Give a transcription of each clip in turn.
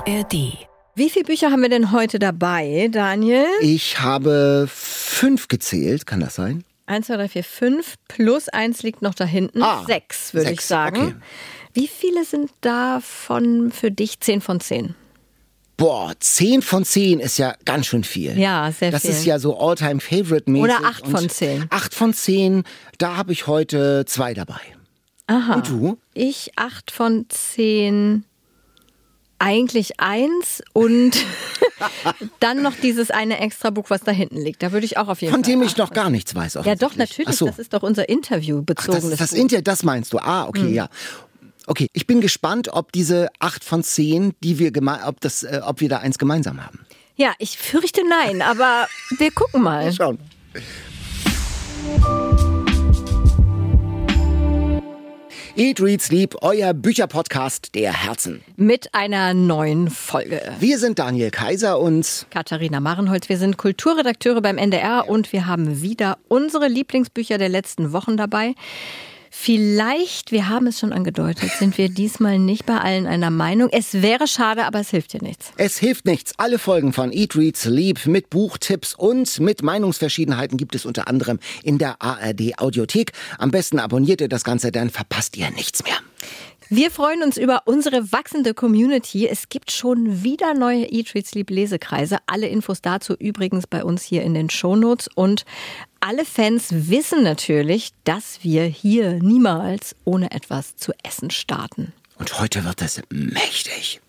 ARD. Wie viele Bücher haben wir denn heute dabei, Daniel? Ich habe 5 gezählt, kann das sein? 1, 2, 3, 4, 5 plus 1 liegt noch da hinten. 6, würde ich sagen. Okay. Wie viele sind davon für dich 10 von 10? Boah, 10 von 10 ist ja ganz schön viel. Ja, sehr das viel. Das ist ja so All-Time-Favorite-mäßig. Oder 8 von 10. 8 von 10, da habe ich heute 2 dabei. Aha. Und du? Ich 8 von 10, eigentlich 1 und dann noch dieses eine Extra-Buch, was da hinten liegt. Da würde ich auch auf jeden Fall. Von dem ich noch gar nichts weiß. Ja, doch, natürlich. Ach so. Das ist doch unser Interview bezogenes Das Buch. Interview, das meinst du. Okay, ja. Okay, ich bin gespannt, ob diese 8 von 10, die wir ob wir da eins gemeinsam haben. Ja, ich fürchte nein, aber wir gucken mal. Mal schauen. Eat, Read, Sleep, euer Bücherpodcast der Herzen. Mit einer neuen Folge. Wir sind Daniel Kaiser und Katharina Marenholz. Wir sind Kulturredakteure beim NDR und wir haben wieder unsere Lieblingsbücher der letzten Wochen dabei. Vielleicht, wir haben es schon angedeutet, sind wir diesmal nicht bei allen einer Meinung. Es wäre schade, aber es hilft dir nichts. Es hilft nichts. Alle Folgen von Eat, Read, Sleep mit Buchtipps und mit Meinungsverschiedenheiten gibt es unter anderem in der ARD Audiothek. Am besten abonniert ihr das Ganze, dann verpasst ihr nichts mehr. Wir freuen uns über unsere wachsende Community. Es gibt schon wieder neue Eat, Read, Sleep Lesekreise. Alle Infos dazu übrigens bei uns hier in den Shownotes. Und alle Fans wissen natürlich, dass wir hier niemals ohne etwas zu essen starten. Und heute wird es mächtig.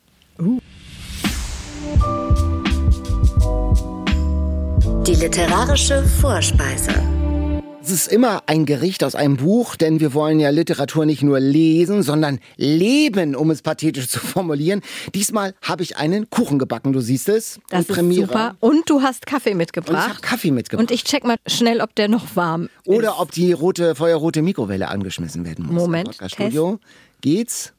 Die literarische Vorspeise. Es ist immer ein Gericht aus einem Buch, denn wir wollen ja Literatur nicht nur lesen, sondern leben, um es pathetisch zu formulieren. Diesmal habe ich einen Kuchen gebacken, du siehst es. Das ist super. Und du hast Kaffee mitgebracht. Und ich habe Kaffee mitgebracht. Und ich check mal schnell, ob der noch warm ist. Oder ob die feuerrote Mikrowelle angeschmissen werden muss. Moment, Im Podcast-Studio. Geht's?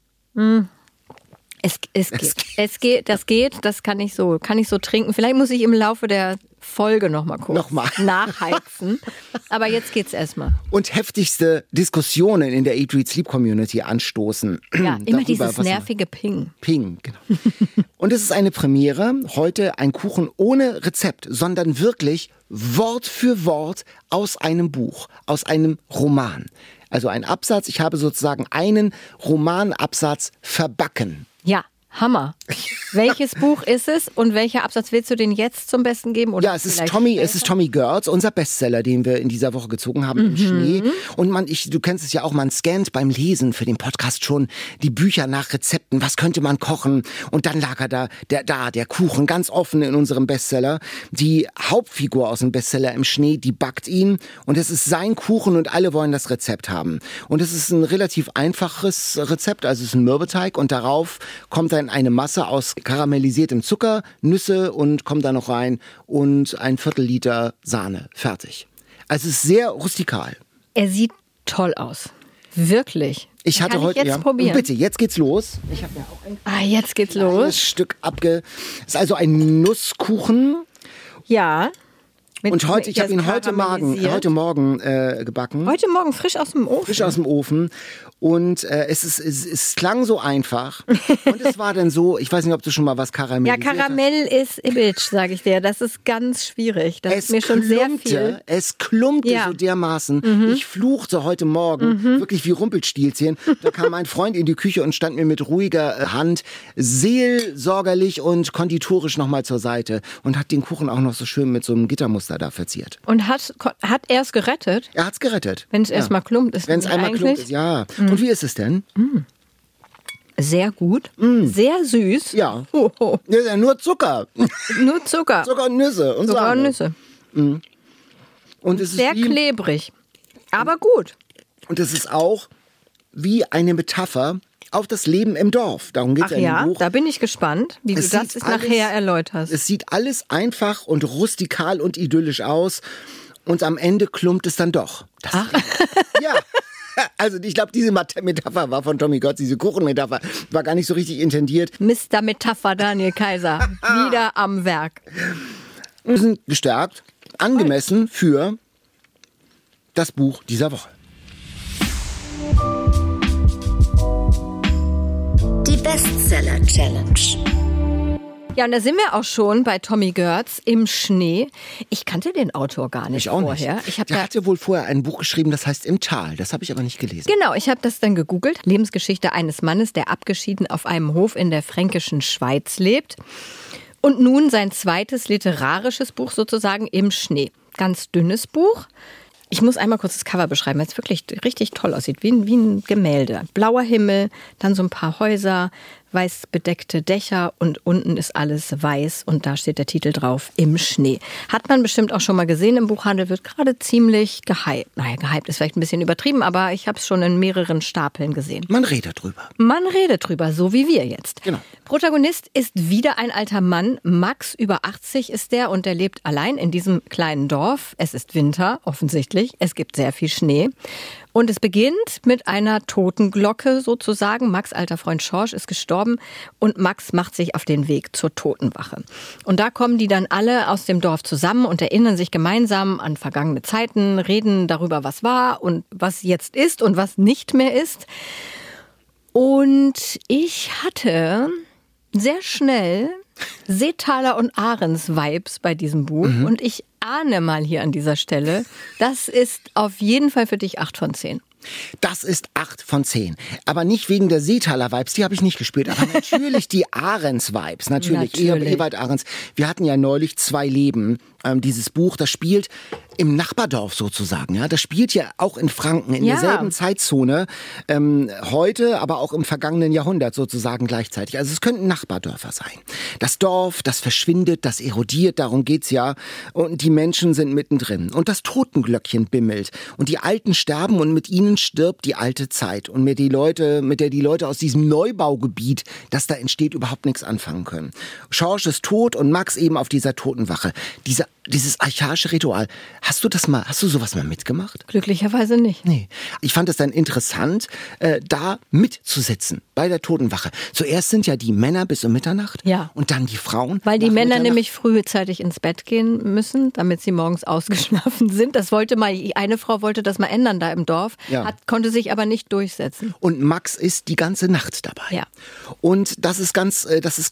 Es geht, das kann ich so trinken. Vielleicht muss ich im Laufe der Folge noch mal kurz nachheizen. Aber jetzt geht's erstmal. Und heftigste Diskussionen in der Eat, Read, Sleep Community anstoßen. Ja, immer Darüber, dieses nervige Ping. Ping, genau. Und es ist eine Premiere. Heute ein Kuchen ohne Rezept, sondern wirklich Wort für Wort aus einem Buch, aus einem Roman. Also ein Absatz. Ich habe sozusagen einen Romanabsatz verbacken. Ja, Hammer. Welches Buch ist es und welcher Absatz willst du den jetzt zum Besten geben? Oder ja, es ist Tommy Girls, unser Bestseller, den wir in dieser Woche gezogen haben im Schnee. Und du kennst es ja auch, man scannt beim Lesen für den Podcast schon die Bücher nach Rezepten. Was könnte man kochen? Und dann lag er der Kuchen, ganz offen in unserem Bestseller. Die Hauptfigur aus dem Bestseller im Schnee, die backt ihn. Und es ist sein Kuchen und alle wollen das Rezept haben. Und es ist ein relativ einfaches Rezept, also es ist ein Mürbeteig und darauf kommt dann eine Masse aus karamellisiertem Zucker, Nüsse und kommt da noch rein und ein Viertel-Liter Sahne. Fertig. Also es ist sehr rustikal. Er sieht toll aus. Wirklich. Ich hatte Kann heute ich jetzt probieren? Bitte, jetzt geht's los. Ich habe mir auch ein Jetzt geht's kleines los. Stück ist also ein Nusskuchen. Ja. Und ich habe ihn heute Morgen gebacken. Heute Morgen frisch aus dem Ofen. Frisch aus dem Ofen. Und es klang so einfach. Und es war dann so, ich weiß nicht, ob du schon mal was karamellisiert hast. Ja, Karamell ist Image, sage ich dir. Das ist ganz schwierig. Das ist mir schon sehr viel. Es klumpte so dermaßen. Ich fluchte heute Morgen, wirklich wie Rumpelstilzchen. Da kam mein Freund in die Küche und stand mir mit ruhiger Hand seelsorgerlich und konditorisch nochmal zur Seite und hat den Kuchen auch noch so schön mit so einem Gittermuster da verziert. Und hat er es gerettet? Er hat es gerettet. Wenn es erstmal klumpt ist. Wenn es einmal klumpt ist, ja. Und wie ist es denn? Sehr gut. Sehr süß. Ja. Oh. Ja, nur Zucker. Nur Zucker. Zucker und Nüsse. Und Zucker und Sahne. Nüsse. Und es ist Sehr klebrig. Aber gut. Und es ist auch wie eine Metapher auf das Leben im Dorf. Darum geht es in dem Buch. Da bin ich gespannt, wie du das nachher erläuterst. Es sieht alles einfach und rustikal und idyllisch aus. Und am Ende klumpt es dann doch. Ja. Also ich glaube, diese Metapher war von Tommy Götz, diese Kuchenmetapher, war gar nicht so richtig intendiert. Mr. Metapher Daniel Kaiser, wieder am Werk. Wir sind gestärkt, angemessen für das Buch dieser Woche. Die Bestseller Challenge. Ja, und da sind wir auch schon bei Tommy Goertz im Schnee. Ich kannte den Autor gar nicht vorher. Der hatte wohl vorher ein Buch geschrieben, das heißt Im Tal. Das habe ich aber nicht gelesen. Genau, ich habe das dann gegoogelt. Lebensgeschichte eines Mannes, der abgeschieden auf einem Hof in der fränkischen Schweiz lebt. Und nun sein zweites literarisches Buch sozusagen Im Schnee. Ganz dünnes Buch. Ich muss einmal kurz das Cover beschreiben, weil es wirklich richtig toll aussieht, wie ein Gemälde. Blauer Himmel, dann so ein paar Häuser, weiß bedeckte Dächer und unten ist alles weiß und da steht der Titel drauf, Im Schnee. Hat man bestimmt auch schon mal gesehen im Buchhandel, wird gerade ziemlich gehypt. Naja, gehypt ist vielleicht ein bisschen übertrieben, aber ich habe es schon in mehreren Stapeln gesehen. Man redet drüber. Man redet drüber, so wie wir jetzt. Genau. Protagonist ist wieder ein alter Mann. Max, über 80 ist der und der lebt allein in diesem kleinen Dorf. Es ist Winter, offensichtlich. Es gibt sehr viel Schnee. Und es beginnt mit einer Totenglocke sozusagen. Max' alter Freund Schorsch ist gestorben und Max macht sich auf den Weg zur Totenwache. Und da kommen die dann alle aus dem Dorf zusammen und erinnern sich gemeinsam an vergangene Zeiten, reden darüber, was war und was jetzt ist und was nicht mehr ist. Und ich hatte sehr schnell Seethaler und Ahrens-Vibes bei diesem Buch. Und ich ahne mal hier an dieser Stelle, das ist auf jeden Fall für dich 8 von 10. Das ist 8 von 10. Aber nicht wegen der Seethaler-Vibes, die habe ich nicht gespürt. Aber natürlich die Ahrens-Vibes. Natürlich. Ewald Ahrens. Wir hatten ja neulich 2 Leben. Dieses Buch, das spielt im Nachbardorf sozusagen. Ja, das spielt ja auch in Franken, in derselben Zeitzone. Heute, aber auch im vergangenen Jahrhundert sozusagen gleichzeitig. Also es könnten Nachbardörfer sein. Das Dorf, das verschwindet, das erodiert, darum geht's ja. Und die Menschen sind mittendrin. Und das Totenglöckchen bimmelt. Und die Alten sterben und mit ihnen stirbt die alte Zeit. Und mit der die Leute aus diesem Neubaugebiet, das da entsteht, überhaupt nichts anfangen können. Schorsch ist tot und Max eben auf dieser Totenwache. Dieses archaische Ritual. Hast du sowas mal mitgemacht? Glücklicherweise nicht. Nee. Ich fand es dann interessant, da mitzusitzen bei der Totenwache. Zuerst sind ja die Männer bis um Mitternacht. Ja. Und dann die Frauen. Weil die Männer nämlich frühzeitig ins Bett gehen müssen, damit sie morgens ausgeschlafen sind. Eine Frau wollte das mal ändern da im Dorf, konnte sich aber nicht durchsetzen. Und Max ist die ganze Nacht dabei. Ja. Und das ist ganz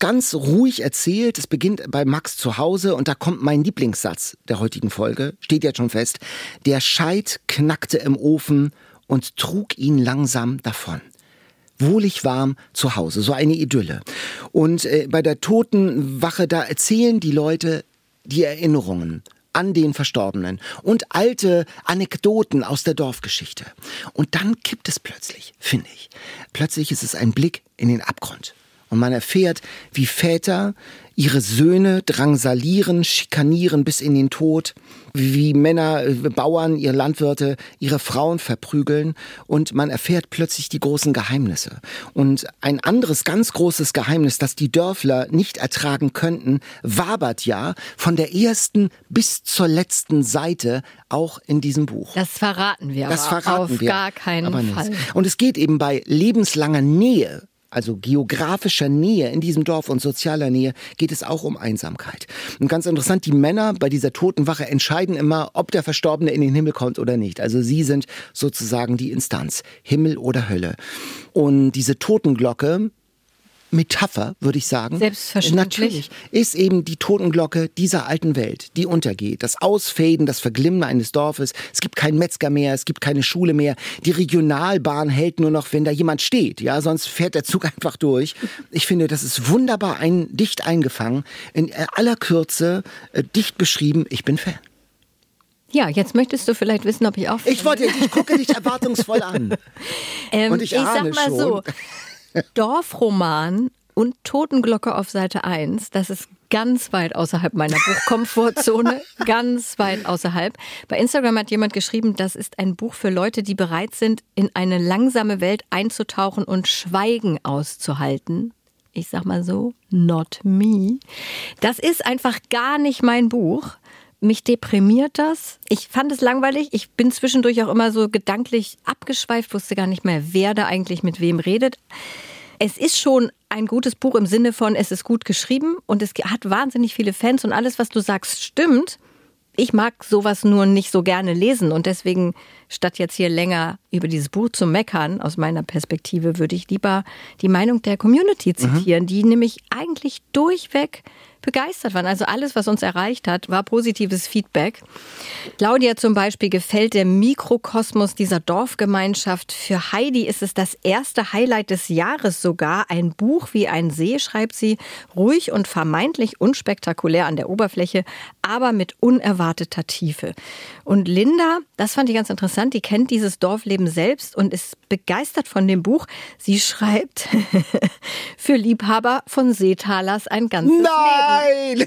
ruhig erzählt. Es beginnt bei Max zu Hause und da kommt mein Lieblingssatz der heutigen Folge, steht jetzt schon fest. Der Scheit knackte im Ofen und trug ihn langsam davon. Wohlig warm zu Hause, so eine Idylle. Und bei der Totenwache, da erzählen die Leute die Erinnerungen an den Verstorbenen und alte Anekdoten aus der Dorfgeschichte. Und dann kippt es plötzlich, finde ich. Plötzlich ist es ein Blick in den Abgrund. Und man erfährt, wie Väter ihre Söhne drangsalieren, schikanieren bis in den Tod, wie Männer, Bauern, ihre Landwirte, ihre Frauen verprügeln und man erfährt plötzlich die großen Geheimnisse. Und ein anderes ganz großes Geheimnis, das die Dörfler nicht ertragen könnten, wabert ja von der ersten bis zur letzten Seite auch in diesem Buch. Das verraten wir auf gar keinen Fall. Und es geht eben bei lebenslanger Nähe, also geografischer Nähe in diesem Dorf und sozialer Nähe, geht es auch um Einsamkeit. Und ganz interessant, die Männer bei dieser Totenwache entscheiden immer, ob der Verstorbene in den Himmel kommt oder nicht. Also sie sind sozusagen die Instanz, Himmel oder Hölle. Und diese Totenglocke, Metapher, würde ich sagen. Selbstverständlich. Natürlich ist eben die Totenglocke dieser alten Welt, die untergeht. Das Ausfäden, das Verglimmen eines Dorfes. Es gibt keinen Metzger mehr, es gibt keine Schule mehr. Die Regionalbahn hält nur noch, wenn da jemand steht. Ja, sonst fährt der Zug einfach durch. Ich finde, das ist wunderbar dicht eingefangen, in aller Kürze, dicht beschrieben. Ich bin Fan. Ja, jetzt möchtest du vielleicht wissen, ob ich auch Fan bin. Ich gucke dich erwartungsvoll an. Und ich ahne sag mal schon. So, Dorfroman und Totenglocke auf Seite 1, das ist ganz weit außerhalb meiner Buchkomfortzone, ganz weit außerhalb. Bei Instagram hat jemand geschrieben, das ist ein Buch für Leute, die bereit sind, in eine langsame Welt einzutauchen und Schweigen auszuhalten. Ich sag mal so, not me. Das ist einfach gar nicht mein Buch. Mich deprimiert das. Ich fand es langweilig. Ich bin zwischendurch auch immer so gedanklich abgeschweift, wusste gar nicht mehr, wer da eigentlich mit wem redet. Es ist schon ein gutes Buch im Sinne von, es ist gut geschrieben und es hat wahnsinnig viele Fans und alles, was du sagst, stimmt. Ich mag sowas nur nicht so gerne lesen und deswegen statt jetzt hier länger über dieses Buch zu meckern, aus meiner Perspektive, würde ich lieber die Meinung der Community zitieren, die nämlich eigentlich durchweg begeistert waren. Also alles, was uns erreicht hat, war positives Feedback. Claudia zum Beispiel gefällt der Mikrokosmos dieser Dorfgemeinschaft. Für Heidi ist es das erste Highlight des Jahres sogar. Ein Buch wie ein See, schreibt sie, ruhig und vermeintlich unspektakulär an der Oberfläche, aber mit unerwarteter Tiefe. Und Linda, das fand ich ganz interessant, die kennt dieses Dorfleben selbst und ist begeistert von dem Buch. Sie schreibt, für Liebhaber von Seetalers ein ganzes Leben. Nein!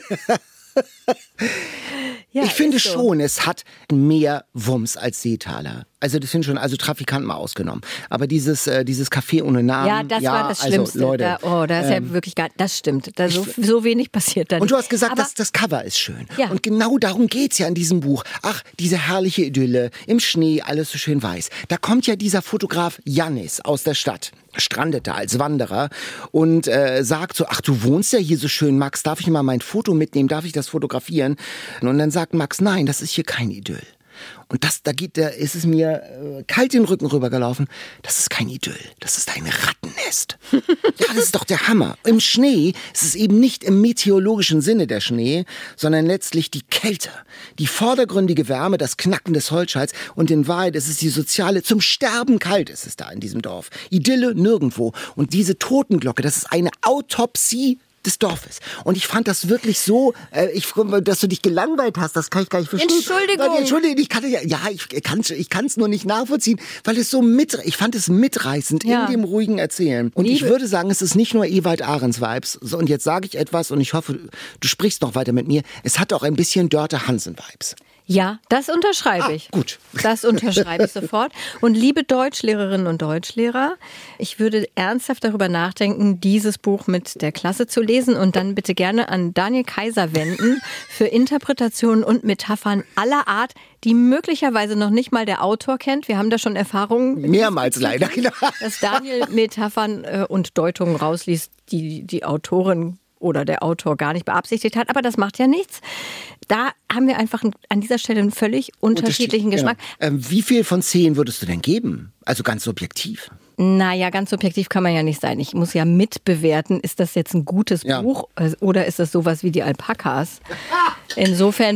Ja, ich finde so. schon, es hat mehr Wumms als Seetaler. Also das sind schon, also Trafikanten mal ausgenommen. Aber dieses Café ohne Namen. Ja, das war das Schlimmste. Also, Leute, da ist ja wirklich gar, das stimmt. Da so wenig passiert dann. Und du hast gesagt, aber das Cover ist schön. Ja. Und genau darum geht's ja in diesem Buch. Ach, diese herrliche Idylle, im Schnee, alles so schön weiß. Da kommt ja dieser Fotograf Jannis aus der Stadt, strandet da als Wanderer und sagt so, ach, du wohnst ja hier so schön, Max, darf ich mal mein Foto mitnehmen, darf ich das fotografieren? Und dann sagt Max, nein, das ist hier kein Idyll. Und ist es mir kalt den Rücken rübergelaufen. Das ist kein Idyll, das ist ein Rattennest. Ja, das ist doch der Hammer. Im Schnee ist es eben nicht im meteorologischen Sinne der Schnee, sondern letztlich die Kälte, die vordergründige Wärme, das Knacken des Holzschals. Und in Wahrheit ist es die soziale, zum Sterben kalt ist es da in diesem Dorf. Idylle nirgendwo. Und diese Totenglocke, das ist eine Autopsie des Dorfes. Und ich fand das wirklich so, dass du dich gelangweilt hast, das kann ich gar nicht verstehen. Entschuldigung. Ich kann es nur nicht nachvollziehen, weil es so ich fand es mitreißend in dem ruhigen Erzählen. Und ich würde sagen, es ist nicht nur Ewald Ahrens-Vibes. So, und jetzt sage ich etwas und ich hoffe, du sprichst noch weiter mit mir. Es hat auch ein bisschen Dörte Hansen-Vibes. Ja, das unterschreibe ich. Gut. Das unterschreibe ich sofort. Und liebe Deutschlehrerinnen und Deutschlehrer, ich würde ernsthaft darüber nachdenken, dieses Buch mit der Klasse zu lesen und dann bitte gerne an Daniel Kaiser wenden für Interpretationen und Metaphern aller Art, die möglicherweise noch nicht mal der Autor kennt. Wir haben da schon Erfahrungen. Mehrmals leider, genau. Dass Daniel Metaphern und Deutungen rausliest, die Autorin oder der Autor gar nicht beabsichtigt hat. Aber das macht ja nichts. Da haben wir einfach an dieser Stelle einen völlig unterschiedlichen Geschmack. Genau. Wie viel von 10 würdest du denn geben? Also ganz subjektiv. Naja, ganz subjektiv kann man ja nicht sein. Ich muss ja mitbewerten, ist das jetzt ein gutes Buch oder ist das sowas wie die Alpakas? Insofern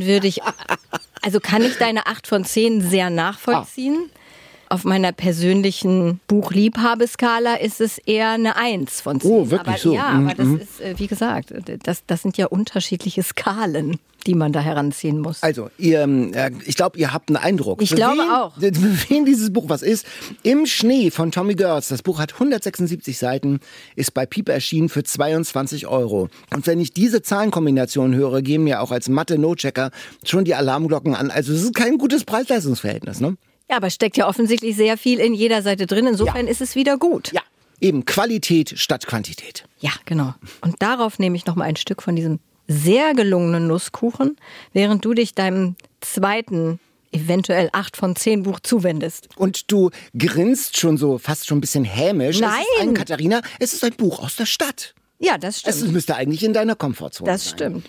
kann ich deine 8 von 10 sehr nachvollziehen. Auf meiner persönlichen Buchliebhabeskala ist es eher eine 1 von 10. Oh, wirklich aber, so? Ja, aber das ist, wie gesagt, das sind ja unterschiedliche Skalen, die man da heranziehen muss. Also, ich glaube, ihr habt einen Eindruck. Ich glaube auch. Für wen dieses Buch was ist. Im Schnee von Tommy Görz. Das Buch hat 176 Seiten, ist bei Piper erschienen für 22 €. Und wenn ich diese Zahlenkombination höre, gehen mir auch als Mathe-No-Checker schon die Alarmglocken an. Also, es ist kein gutes Preis-Leistungs-Verhältnis, ne? Ja, aber steckt ja offensichtlich sehr viel in jeder Seite drin. Insofern ist es wieder gut. Ja, eben Qualität statt Quantität. Ja, genau. Und darauf nehme ich noch mal ein Stück von diesem sehr gelungenen Nusskuchen, während du dich deinem zweiten, eventuell 8 von 10 Buch zuwendest. Und du grinst schon so, fast schon ein bisschen hämisch. Nein! Es ist Katharina, es ist ein Buch aus der Stadt. Ja, das stimmt. Es müsste eigentlich in deiner Komfortzone sein. Das stimmt.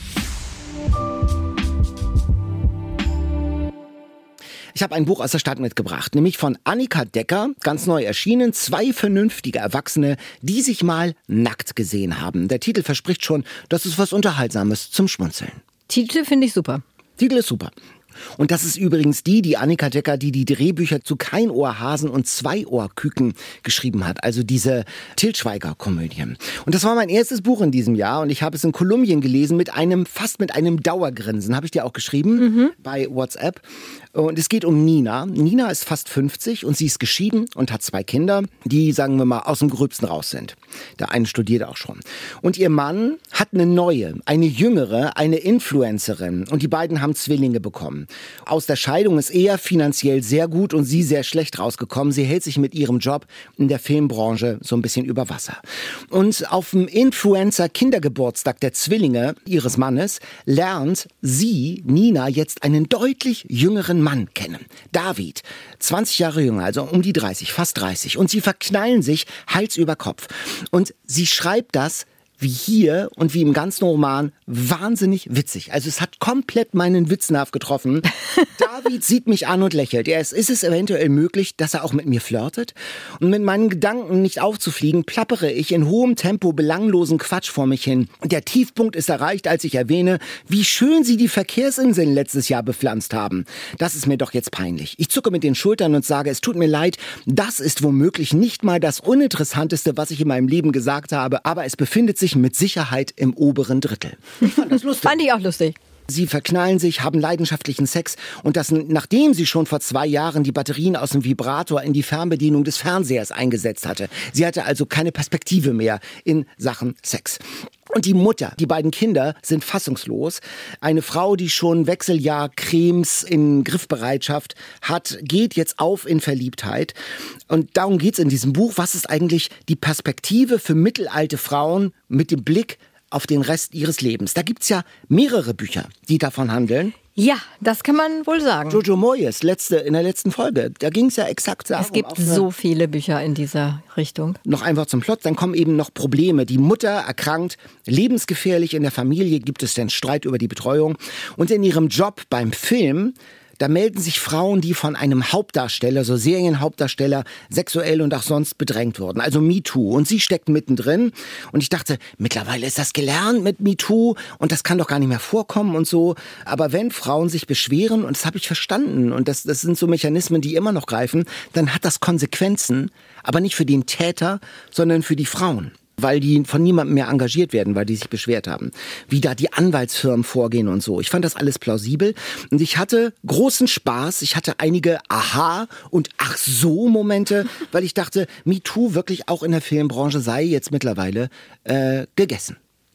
Ich habe ein Buch aus der Stadt mitgebracht, nämlich von Annika Decker, ganz neu erschienen, 2 vernünftige Erwachsene, die sich mal nackt gesehen haben. Der Titel verspricht schon, das ist was Unterhaltsames zum Schmunzeln. Titel finde ich super. Titel ist super. Und das ist übrigens die Annika Decker, die Drehbücher zu Keinohrhasen und Zweiohrküken geschrieben hat. Also diese Til Schweiger-Komödie. Und das war mein erstes Buch in diesem Jahr und ich habe es in Kolumbien gelesen fast mit einem Dauergrinsen. Habe ich dir auch geschrieben bei WhatsApp. Und es geht um Nina. Nina ist fast 50 und sie ist geschieden und hat 2 Kinder, die, sagen wir mal, aus dem Gröbsten raus sind. Der eine studiert auch schon. Und ihr Mann hat eine neue, eine jüngere, eine Influencerin. Und die beiden haben Zwillinge bekommen. Aus der Scheidung ist er finanziell sehr gut und sie sehr schlecht rausgekommen. Sie hält sich mit ihrem Job in der Filmbranche so ein bisschen über Wasser. Und auf dem Influencer-Kindergeburtstag der Zwillinge ihres Mannes lernt sie, Nina, jetzt einen deutlich jüngeren Mann kennen. David, 20 Jahre jünger, also um die 30, fast 30. Und sie verknallen sich Hals über Kopf. Und sie schreibt das wie hier und wie im ganzen Roman wahnsinnig witzig. Also es hat komplett meinen Witznnerv getroffen. David sieht mich an und lächelt. Ist es eventuell möglich, dass er auch mit mir flirtet? Und mit meinen Gedanken nicht aufzufliegen, plappere ich in hohem Tempo belanglosen Quatsch vor mich hin. Der Tiefpunkt ist erreicht, als ich erwähne, wie schön sie die Verkehrsinseln letztes Jahr bepflanzt haben. Das ist mir doch jetzt peinlich. Ich zucke mit den Schultern und sage, es tut mir leid, das ist womöglich nicht mal das Uninteressanteste, was ich in meinem Leben gesagt habe, aber es befindet sich mit Sicherheit im oberen Drittel. Ich fand das lustig. Fand ich auch lustig. Sie verknallen sich, haben leidenschaftlichen Sex und das, nachdem sie schon vor 2 Jahren die Batterien aus dem Vibrator in die Fernbedienung des Fernsehers eingesetzt hatte. Sie hatte also keine Perspektive mehr in Sachen Sex. Und die Mutter, die beiden Kinder sind fassungslos. Eine Frau, die schon Wechseljahrcremes in Griffbereitschaft hat, geht jetzt auf in Verliebtheit. Und darum geht's in diesem Buch. Was ist eigentlich die Perspektive für mittelalte Frauen mit dem Blick auf den Rest ihres Lebens? Da gibt's ja mehrere Bücher, die davon handeln. Ja, das kann man wohl sagen. Jojo Moyes, in der letzten Folge, da ging es ja exakt darum. Es gibt so viele Bücher in dieser Richtung. Noch einfach zum Plot, dann kommen eben noch Probleme. Die Mutter erkrankt, lebensgefährlich in der Familie, gibt es den Streit über die Betreuung. Und in ihrem Job beim Film, da melden sich Frauen, die von einem Hauptdarsteller, so Serienhauptdarsteller, sexuell und auch sonst bedrängt wurden. Also MeToo. Und sie steckt mittendrin. Und ich dachte, mittlerweile ist das gelernt mit MeToo und das kann doch gar nicht mehr vorkommen und so. Aber wenn Frauen sich beschweren, und das habe ich verstanden, und das sind so Mechanismen, die immer noch greifen, dann hat das Konsequenzen, aber nicht für den Täter, sondern für die Frauen. Weil die von niemandem mehr engagiert werden, weil die sich beschwert haben. Wie da die Anwaltsfirmen vorgehen und so. Ich fand das alles plausibel und ich hatte großen Spaß. Ich hatte einige Aha- und Ach-so-Momente, weil ich dachte, MeToo wirklich auch in der Filmbranche sei jetzt mittlerweile gegessen.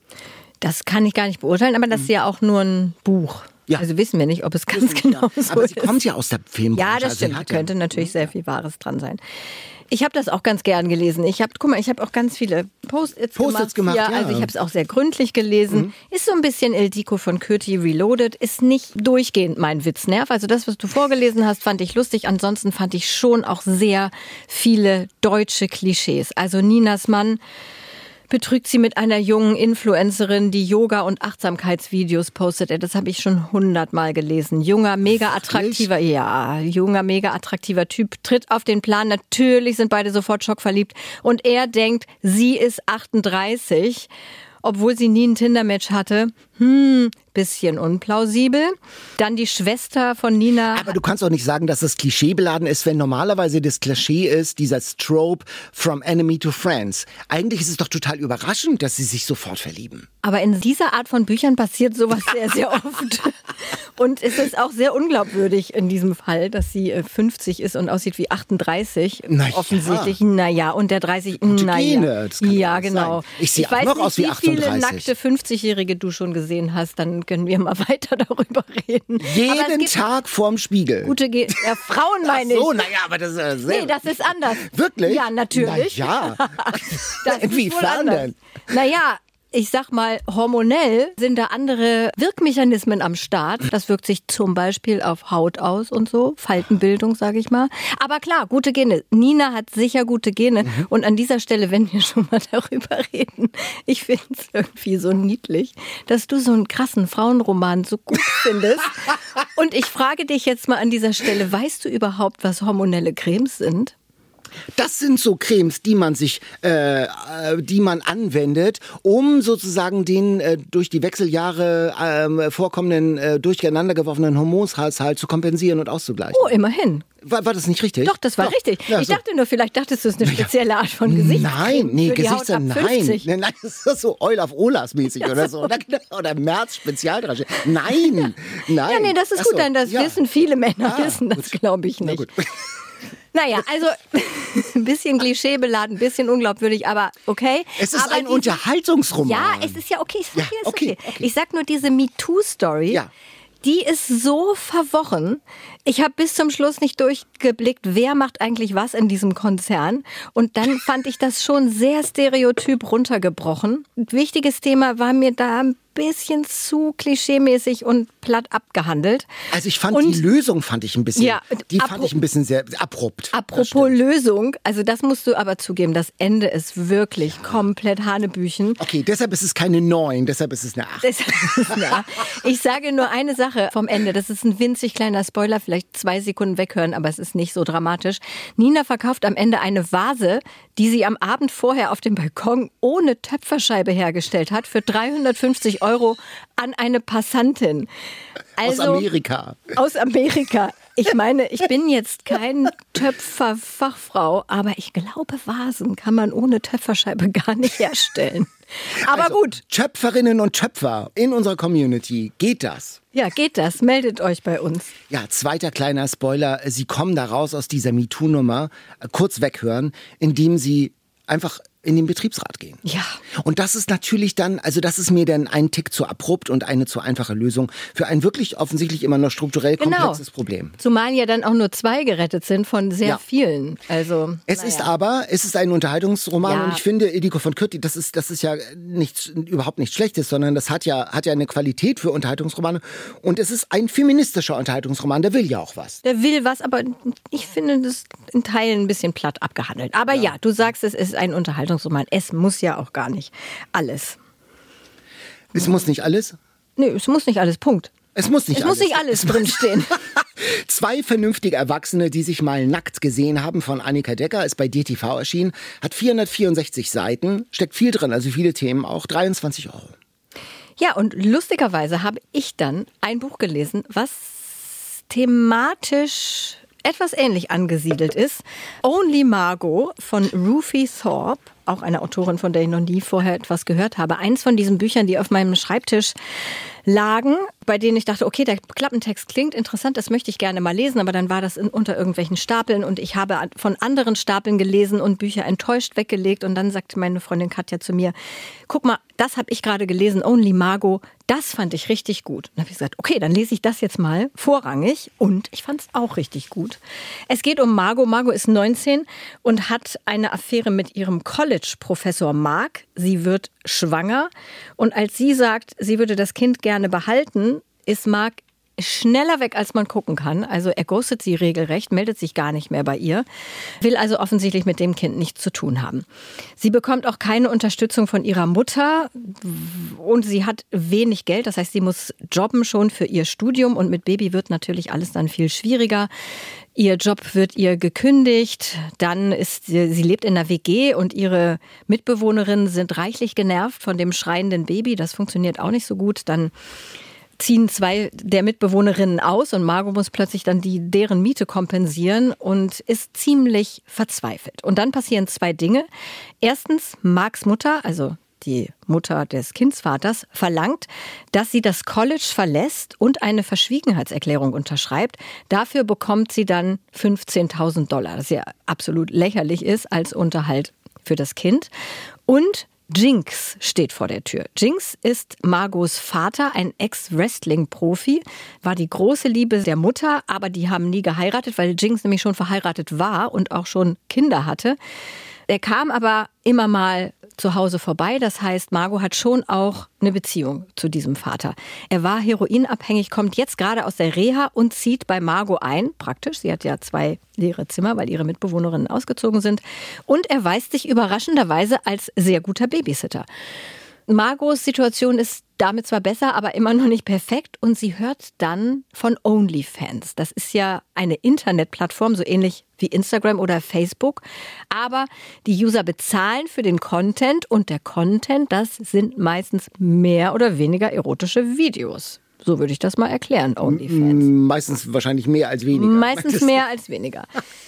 Das kann ich gar nicht beurteilen, aber das ist ja auch nur ein Buch. Ja. Also wissen wir nicht, ob es ganz genau so ist. Aber sie kommt ja aus der Filmbranche. Ja, das stimmt. Also könnte natürlich sehr viel Wahres dran sein. Ich habe das auch ganz gern gelesen. Ich habe auch ganz viele Post-its gemacht. Ja. Also ich habe es auch sehr gründlich gelesen. Ist so ein bisschen El Dico von Coetzee Reloaded. Ist nicht durchgehend mein Witznerv. Also das, was du vorgelesen hast, fand ich lustig. Ansonsten fand ich schon auch sehr viele deutsche Klischees. Also Ninas Mann betrügt sie mit einer jungen Influencerin, die Yoga- und Achtsamkeitsvideos postet. Das habe ich schon 100-mal gelesen. Junger, mega attraktiver Typ tritt auf den Plan. Natürlich sind beide sofort schockverliebt. Und er denkt, sie ist 38, obwohl sie nie ein Tinder-Match hatte. Bisschen unplausibel. Dann die Schwester von Nina. Aber du kannst doch nicht sagen, dass das klischeebeladen ist, wenn normalerweise das Klischee ist, dieser Trope from enemy to friends. Eigentlich ist es doch total überraschend, dass sie sich sofort verlieben. Aber in dieser Art von Büchern passiert sowas sehr, sehr oft. Und es ist auch sehr unglaubwürdig in diesem Fall, dass sie 50 ist und aussieht wie 38. Offensichtlich, und der 30, Gene, das kann ja, genau. Sein. Ich sehe auch noch aus wie 38. Wie viele nackte 50-Jährige du schon gesehen hast, dann können wir mal weiter darüber reden. Jeden Tag vorm Spiegel. Frauen meine ich. Ach so, naja, aber das ist ja sehr... Nee, das ist anders. Wirklich? Ja, natürlich. Na ja. Inwiefern denn? Naja, ich sag mal, hormonell sind da andere Wirkmechanismen am Start. Das wirkt sich zum Beispiel auf Haut aus und so. Faltenbildung, sage ich mal. Aber klar, gute Gene. Nina hat sicher gute Gene. Und an dieser Stelle, wenn wir schon mal darüber reden, ich finde es irgendwie so niedlich, dass du so einen krassen Frauenroman so gut findest. Und ich frage dich jetzt mal an dieser Stelle, weißt du überhaupt, was hormonelle Cremes sind? Das sind so Cremes, die man anwendet, um sozusagen den durch die Wechseljahre vorkommenden, durcheinander geworfenen Hormonshaushalt zu kompensieren und auszugleichen. Oh, immerhin. War das nicht richtig? Doch, das war richtig. Ja, ich dachte nur, vielleicht dachtest du, es ist eine spezielle Art von Gesichtscreme. Nein, Nein, das ist so Olaf Olas mäßig oder so. Oder März Spezialdrasche. Nein. Ja, nee, das ist gut, denn das wissen viele Männer, wissen das, glaube ich, nicht. Naja, also ein bisschen klischeebeladen, ein bisschen unglaubwürdig, aber okay. Es ist ein Unterhaltungsroman. Ja, es ist ja okay. Okay. Ich sag nur, diese MeToo-Story, die ist so verworren. Ich habe bis zum Schluss nicht durchgeblickt, wer macht eigentlich was in diesem Konzern. Und dann fand ich das schon sehr stereotyp runtergebrochen. Ein wichtiges Thema war mir da ein bisschen zu klischeemäßig und platt abgehandelt. Also ich fand die Lösung fand ich ein bisschen sehr abrupt. Apropos Lösung, also das musst du aber zugeben, das Ende ist wirklich komplett Hanebüchen. Okay, deshalb ist es keine 9, deshalb ist es eine 8. Ich sage nur eine Sache vom Ende, das ist ein winzig kleiner Spoiler, vielleicht 2 Sekunden weghören, aber es ist nicht so dramatisch. Nina verkauft am Ende eine Vase, die sie am Abend vorher auf dem Balkon ohne Töpferscheibe hergestellt hat, für 350 € an eine Passantin. Also, Aus Amerika. Ich meine, ich bin jetzt kein Töpferfachfrau, aber ich glaube, Vasen kann man ohne Töpferscheibe gar nicht herstellen. Aber also, gut. Töpferinnen und Töpfer in unserer Community, geht das? Ja, geht das. Meldet euch bei uns. Ja, zweiter kleiner Spoiler. Sie kommen da raus aus dieser MeToo-Nummer, kurz weghören, indem sie einfach in den Betriebsrat gehen. Ja. Und das ist natürlich dann, also das ist mir dann ein Tick zu abrupt und eine zu einfache Lösung für ein wirklich offensichtlich immer noch strukturell komplexes Problem. Zumal ja dann auch nur 2 gerettet sind von sehr vielen. Also, es ist ein Unterhaltungsroman und ich finde, Ildiko von Kürti, das ist ja überhaupt nichts Schlechtes, sondern das hat ja eine Qualität für Unterhaltungsromane und es ist ein feministischer Unterhaltungsroman, der will ja auch was. Der will was, aber ich finde das in Teilen ein bisschen platt abgehandelt. Aber ja, du sagst, es ist ein Unterhaltungsroman. Es muss ja auch gar nicht alles. Es muss nicht alles? Nee, es muss nicht alles, Punkt. Es muss nicht alles drinstehen. 2 vernünftige Erwachsene, die sich mal nackt gesehen haben, von Annika Decker, ist bei DTV erschienen, hat 464 Seiten, steckt viel drin, also viele Themen, auch 23 €. Ja, und lustigerweise habe ich dann ein Buch gelesen, was thematisch etwas ähnlich angesiedelt ist. Only Margot von Ruthie Thorpe, auch eine Autorin, von der ich noch nie vorher etwas gehört habe. Eins von diesen Büchern, die auf meinem Schreibtisch lagen, bei denen ich dachte, okay, der Klappentext klingt interessant, das möchte ich gerne mal lesen, aber dann war das unter irgendwelchen Stapeln und ich habe von anderen Stapeln gelesen und Bücher enttäuscht weggelegt und dann sagte meine Freundin Katja zu mir, guck mal, das habe ich gerade gelesen, Only Margot, das fand ich richtig gut. Dann habe ich gesagt, okay, dann lese ich das jetzt mal vorrangig und ich fand es auch richtig gut. Es geht um Margot. Margot ist 19 und hat eine Affäre mit ihrem College-Professor Mark. Sie wird schwanger und als sie sagt, sie würde das Kind gerne behalten, ist Mark schneller weg, als man gucken kann. Also er ghostet sie regelrecht, meldet sich gar nicht mehr bei ihr, will also offensichtlich mit dem Kind nichts zu tun haben. Sie bekommt auch keine Unterstützung von ihrer Mutter und sie hat wenig Geld. Das heißt, sie muss jobben schon für ihr Studium und mit Baby wird natürlich alles dann viel schwieriger. Ihr Job wird ihr gekündigt, dann sie lebt in einer WG und ihre Mitbewohnerinnen sind reichlich genervt von dem schreienden Baby. Das funktioniert auch nicht so gut. Dann ziehen 2 der Mitbewohnerinnen aus und Margot muss plötzlich dann deren Miete kompensieren und ist ziemlich verzweifelt. Und dann passieren 2 Dinge. Erstens, Marks Mutter, also die Mutter des Kindsvaters, verlangt, dass sie das College verlässt und eine Verschwiegenheitserklärung unterschreibt. Dafür bekommt sie dann $15.000, das ja absolut lächerlich ist als Unterhalt für das Kind. Und Jinx steht vor der Tür. Jinx ist Margots Vater, ein Ex-Wrestling-Profi, war die große Liebe der Mutter, aber die haben nie geheiratet, weil Jinx nämlich schon verheiratet war und auch schon Kinder hatte. Er kam aber immer mal zu Hause vorbei. Das heißt, Margot hat schon auch eine Beziehung zu diesem Vater. Er war heroinabhängig, kommt jetzt gerade aus der Reha und zieht bei Margot ein. Praktisch, sie hat ja 2 leere Zimmer, weil ihre Mitbewohnerinnen ausgezogen sind. Und er erweist sich überraschenderweise als sehr guter Babysitter. Margots Situation ist damit zwar besser, aber immer noch nicht perfekt. Und sie hört dann von OnlyFans. Das ist ja eine Internetplattform, so ähnlich wie Instagram oder Facebook. Aber die User bezahlen für den Content. Und der Content, das sind meistens mehr oder weniger erotische Videos. So würde ich das mal erklären, OnlyFans. Meistens wahrscheinlich mehr als weniger. Meistens mehr als weniger.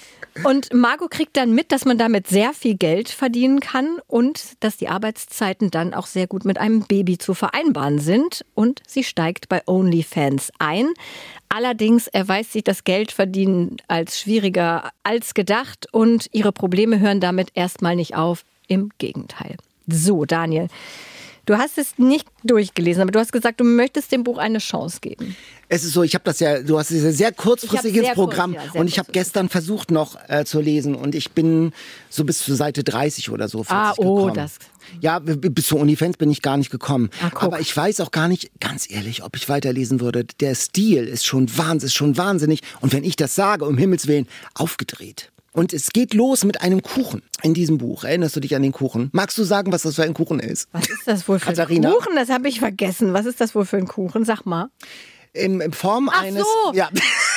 Und Margot kriegt dann mit, dass man damit sehr viel Geld verdienen kann und dass die Arbeitszeiten dann auch sehr gut mit einem Baby zu vereinbaren sind. Und sie steigt bei OnlyFans ein. Allerdings erweist sich das Geldverdienen als schwieriger als gedacht und ihre Probleme hören damit erstmal nicht auf. Im Gegenteil. So, Daniel, Du hast es nicht durchgelesen, aber du hast gesagt, du möchtest dem Buch eine Chance geben. Es ist so, du hast es ja sehr kurzfristig ins Programm und ich habe gestern versucht noch zu lesen und ich bin so bis zur Seite 30 oder so 40 gekommen. Ja, bis zur Unifans bin ich gar nicht gekommen. Aber ich weiß auch gar nicht, ganz ehrlich, ob ich weiterlesen würde. Der Stil ist schon wahnsinnig. Und wenn ich das sage, um Himmels Willen, aufgedreht. Und es geht los mit einem Kuchen in diesem Buch. Erinnerst du dich an den Kuchen? Magst du sagen, was das für ein Kuchen ist? Was ist das wohl für ein Kuchen? Das habe ich vergessen. Was ist das wohl für ein Kuchen? Sag mal. In Form eines... So. Ja.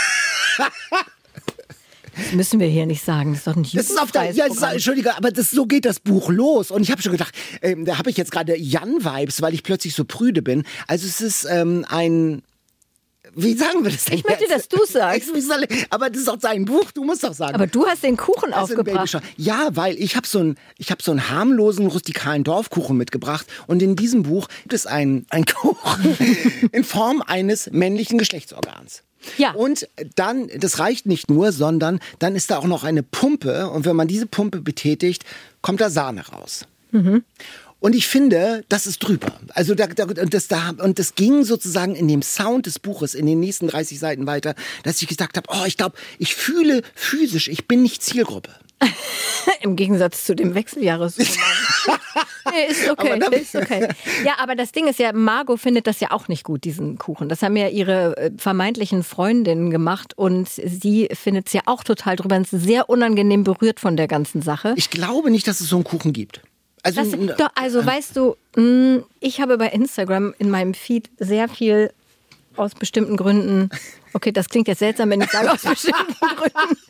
Das müssen wir hier nicht sagen. Das ist doch ein jugendfreies Programm. Entschuldige, aber so geht das Buch los. Und ich habe schon gedacht, da habe ich jetzt gerade Jan-Vibes, weil ich plötzlich so prüde bin. Also es ist ein... Wie sagen wir das denn? Ich möchte, dass du sagst. Aber das ist doch sein Buch, du musst doch sagen. Aber du hast den Kuchen aufgebracht. Ja, weil ich habe so einen harmlosen, rustikalen Dorfkuchen mitgebracht. Und in diesem Buch gibt es einen Kuchen in Form eines männlichen Geschlechtsorgans. Ja. Und dann, das reicht nicht nur, sondern dann ist da auch noch eine Pumpe. Und wenn man diese Pumpe betätigt, kommt da Sahne raus. Mhm. Und ich finde, das ist drüber. Also das ging sozusagen in dem Sound des Buches in den nächsten 30 Seiten weiter, dass ich gesagt habe, ich glaube, ich fühle physisch, ich bin nicht Zielgruppe. Im Gegensatz zu dem Wechseljahresroman. Nee, ist okay. Ja, aber das Ding ist ja, Margot findet das ja auch nicht gut, diesen Kuchen. Das haben ja ihre vermeintlichen Freundinnen gemacht und sie findet es ja auch total drüber und ist sehr unangenehm berührt von der ganzen Sache. Ich glaube nicht, dass es so einen Kuchen gibt. Also weißt du, ich habe bei Instagram in meinem Feed sehr viel aus bestimmten Gründen, okay, das klingt jetzt seltsam, wenn ich sage aus bestimmten Gründen,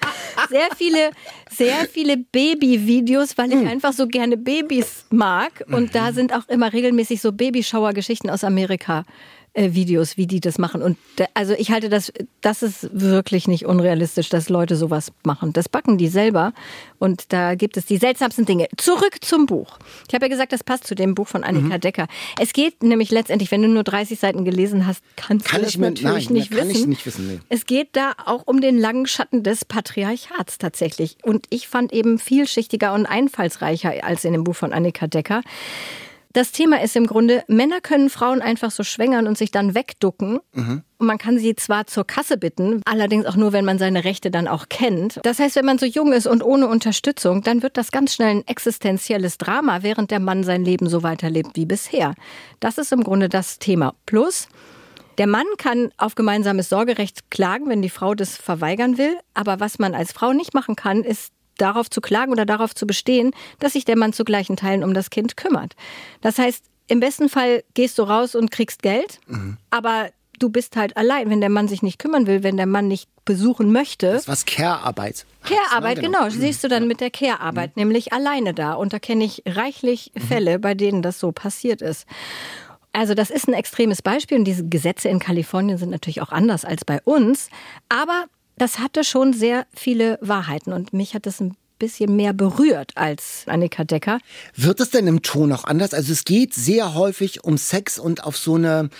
sehr viele Baby-Videos, weil ich einfach so gerne Babys mag. Und da sind auch immer regelmäßig so Babyshower-Geschichten aus Amerika. Videos, wie die das machen. Und also ich halte das ist wirklich nicht unrealistisch, dass Leute sowas machen. Das backen die selber und da gibt es die seltsamsten Dinge. Zurück zum Buch. Ich habe ja gesagt, das passt zu dem Buch von Annika Decker. Es geht nämlich letztendlich, wenn du nur 30 Seiten gelesen hast, kannst du das natürlich nicht wissen. Kann ich nicht wissen, nee. Es geht da auch um den langen Schatten des Patriarchats tatsächlich. Und ich fand eben vielschichtiger und einfallsreicher als in dem Buch von Annika Decker. Das Thema ist im Grunde, Männer können Frauen einfach so schwängern und sich dann wegducken. Mhm. Und man kann sie zwar zur Kasse bitten, allerdings auch nur, wenn man seine Rechte dann auch kennt. Das heißt, wenn man so jung ist und ohne Unterstützung, dann wird das ganz schnell ein existenzielles Drama, während der Mann sein Leben so weiterlebt wie bisher. Das ist im Grunde das Thema. Plus, der Mann kann auf gemeinsames Sorgerecht klagen, wenn die Frau das verweigern will. Aber was man als Frau nicht machen kann, ist darauf zu klagen oder darauf zu bestehen, dass sich der Mann zu gleichen Teilen um das Kind kümmert. Das heißt, im besten Fall gehst du raus und kriegst Geld, aber du bist halt allein, wenn der Mann sich nicht kümmern will, wenn der Mann nicht besuchen möchte. Das ist was Care-Arbeit. Care-Arbeit, genau. Siehst du dann mit der Care-Arbeit, nämlich alleine da. Und da kenne ich reichlich Fälle, bei denen das so passiert ist. Also das ist ein extremes Beispiel und diese Gesetze in Kalifornien sind natürlich auch anders als bei uns, aber das hatte schon sehr viele Wahrheiten und mich hat das ein bisschen mehr berührt als Annika Decker. Wird es denn im Ton auch anders? Also es geht sehr häufig um Sex und auf so eine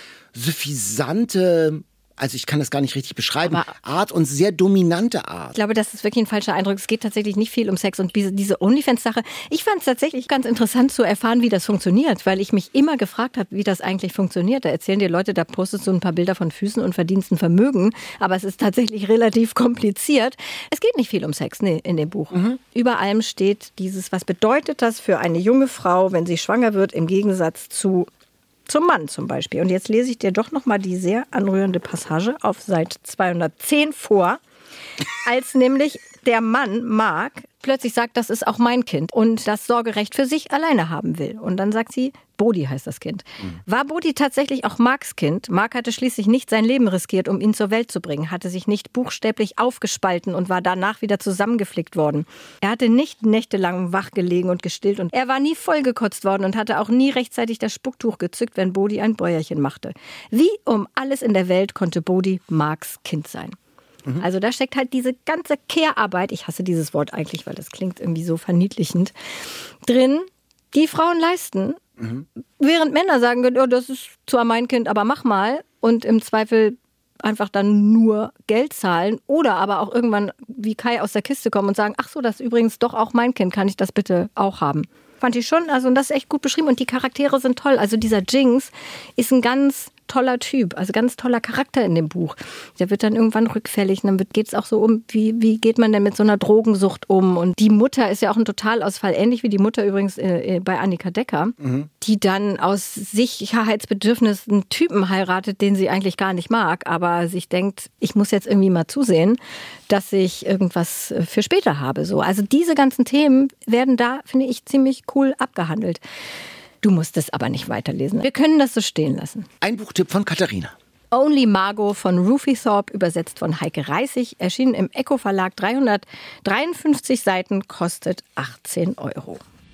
suffisante, also ich kann das gar nicht richtig beschreiben, Art und sehr dominante Art. Ich glaube, das ist wirklich ein falscher Eindruck. Es geht tatsächlich nicht viel um Sex und diese OnlyFans-Sache. Ich fand es tatsächlich ganz interessant zu erfahren, wie das funktioniert, weil ich mich immer gefragt habe, wie das eigentlich funktioniert. Da erzählen dir Leute, da postest du ein paar Bilder von Füßen und verdienst ein Vermögen, aber es ist tatsächlich relativ kompliziert. Es geht nicht viel um Sex, nee, in dem Buch. Über allem steht dieses, was bedeutet das für eine junge Frau, wenn sie schwanger wird, im Gegensatz zum Mann zum Beispiel. Und jetzt lese ich dir doch noch mal die sehr anrührende Passage auf Seite 210 vor, als nämlich der Mann Mark plötzlich sagt, das ist auch mein Kind und das Sorgerecht für sich alleine haben will. Und dann sagt sie, Bodhi heißt das Kind. War Bodhi tatsächlich auch Marks Kind? Mark hatte schließlich nicht sein Leben riskiert, um ihn zur Welt zu bringen, hatte sich nicht buchstäblich aufgespalten und war danach wieder zusammengeflickt worden. Er hatte nicht nächtelang wach gelegen und gestillt und er war nie vollgekotzt worden und hatte auch nie rechtzeitig das Spucktuch gezückt, wenn Bodhi ein Bäuerchen machte. Wie um alles in der Welt konnte Bodhi Marks Kind sein? Also da steckt halt diese ganze Care-Arbeit, ich hasse dieses Wort eigentlich, weil das klingt irgendwie so verniedlichend, drin, die Frauen leisten, während Männer sagen, oh, das ist zwar mein Kind, aber mach mal und im Zweifel einfach dann nur Geld zahlen oder aber auch irgendwann wie Kai aus der Kiste kommen und sagen, ach so, das ist übrigens doch auch mein Kind, kann ich das bitte auch haben? fand ich schon. Also, und das ist echt gut beschrieben. Und die Charaktere sind toll. Also dieser Jinx ist ein ganz toller Typ, also ganz toller Charakter in dem Buch. Der wird dann irgendwann rückfällig und dann geht es auch so um, wie geht man denn mit so einer Drogensucht um? Und die Mutter ist ja auch ein Totalausfall, ähnlich wie die Mutter übrigens bei Annika Decker, die dann aus Sicherheitsbedürfnis einen Typen heiratet, den sie eigentlich gar nicht mag, aber sich denkt, ich muss jetzt irgendwie mal zusehen, dass ich irgendwas für später habe. So. Also diese ganzen Themen werden da, finde ich, ziemlich cool abgehandelt. Du musst es aber nicht weiterlesen. Wir können das so stehen lassen. Ein Buchtipp von Katharina. Only Margot von Ruthie Thorpe, übersetzt von Heike Reissig, erschienen im Echo Verlag, 353 Seiten, kostet 18 €.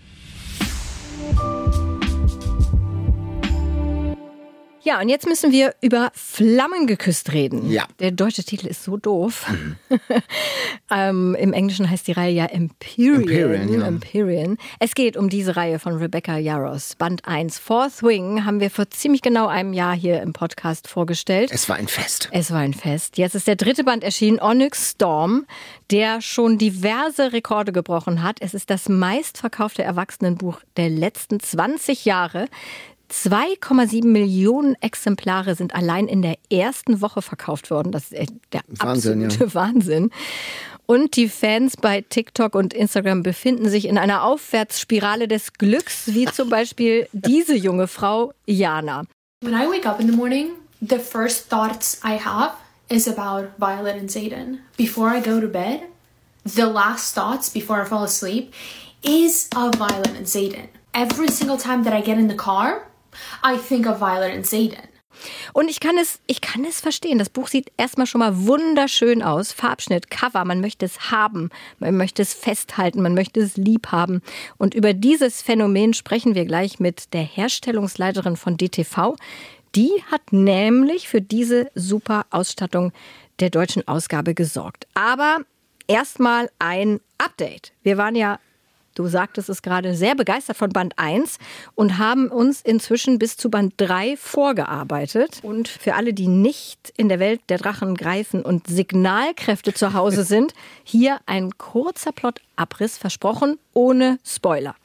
Ja, und jetzt müssen wir über Flammen geküsst reden. Ja. Der deutsche Titel ist so doof. Im Englischen heißt die Reihe ja Empyrean. Es geht um diese Reihe von Rebecca Yarros. Band 1, Fourth Wing, haben wir vor ziemlich genau einem Jahr hier im Podcast vorgestellt. Es war ein Fest. Jetzt ist der 3. Band erschienen, Onyx Storm, der schon diverse Rekorde gebrochen hat. Es ist das meistverkaufte Erwachsenenbuch der letzten 20 Jahre. 2,7 Millionen Exemplare sind allein in der ersten Woche verkauft worden. Das ist der absolute Wahnsinn. Und die Fans bei TikTok und Instagram befinden sich in einer Aufwärtsspirale des Glücks, wie zum Beispiel diese junge Frau Jana. When I wake up in the morning, the first thoughts I have is about Violet and Xaden. Before I go to bed, the last thoughts before I fall asleep is of Violet and Xaden. Every single time that I get in the car, I think of Violet and Xaden. Und ich kann es verstehen. Das Buch sieht erstmal schon mal wunderschön aus. Farbschnitt, Cover, man möchte es haben, man möchte es festhalten, man möchte es lieb haben. Und über dieses Phänomen sprechen wir gleich mit der Herstellungsleiterin von DTV. Die hat nämlich für diese super Ausstattung der deutschen Ausgabe gesorgt. Aber erstmal ein Update. Wir waren ja, du sagtest es gerade, sehr begeistert von Band 1 und haben uns inzwischen bis zu Band 3 vorgearbeitet. Und für alle, die nicht in der Welt der Drachen greifen und Signalkräfte zu Hause sind, hier ein kurzer Plot-Abriss, versprochen, ohne Spoiler.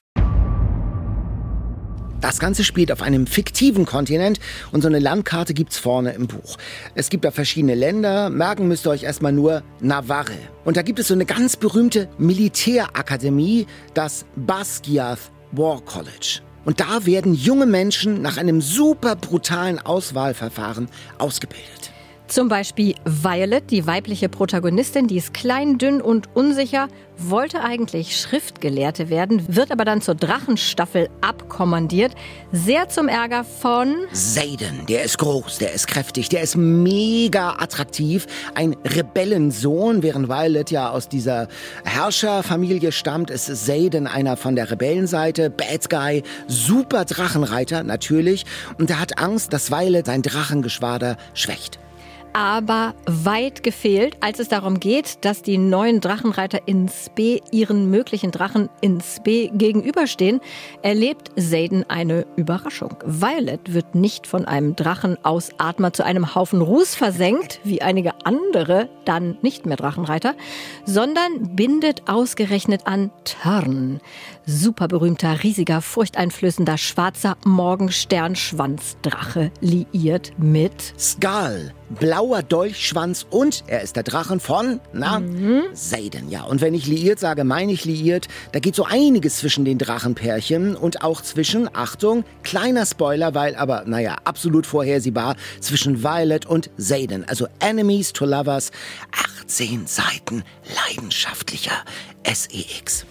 Das Ganze spielt auf einem fiktiven Kontinent und so eine Landkarte gibt's vorne im Buch. Es gibt da verschiedene Länder, merken müsst ihr euch erstmal nur Navarre. Und da gibt es so eine ganz berühmte Militärakademie, das Basgiath War College. Und da werden junge Menschen nach einem super brutalen Auswahlverfahren ausgebildet. Zum Beispiel Violet, die weibliche Protagonistin, die ist klein, dünn und unsicher, wollte eigentlich Schriftgelehrte werden, wird aber dann zur Drachenstaffel abkommandiert. Sehr zum Ärger von Xaden, der ist groß, der ist kräftig, der ist mega attraktiv. Ein Rebellensohn, während Violet ja aus dieser Herrscherfamilie stammt, ist Xaden einer von der Rebellenseite. Bad Guy, super Drachenreiter, natürlich. Und er hat Angst, dass Violet sein Drachengeschwader schwächt. Aber weit gefehlt, als es darum geht, dass die neuen Drachenreiter in Spe ihren möglichen Drachen in Spe gegenüberstehen, erlebt Xaden eine Überraschung. Violet wird nicht von einem Drachenausatmer zu einem Haufen Ruß versenkt, wie einige andere dann nicht mehr Drachenreiter, sondern bindet ausgerechnet an Törn. Super berühmter, riesiger, furchteinflößender, schwarzer Morgensternschwanzdrache, liiert mit Skull, blauer Dolchschwanz und er ist der Drachen von, Xaden. Ja, und wenn ich liiert sage, meine ich liiert. Da geht so einiges zwischen den Drachenpärchen und auch zwischen, Achtung, kleiner Spoiler, weil aber, absolut vorhersehbar, zwischen Violet und Xaden. Also Enemies to Lovers, 18 Seiten leidenschaftlicher SEX.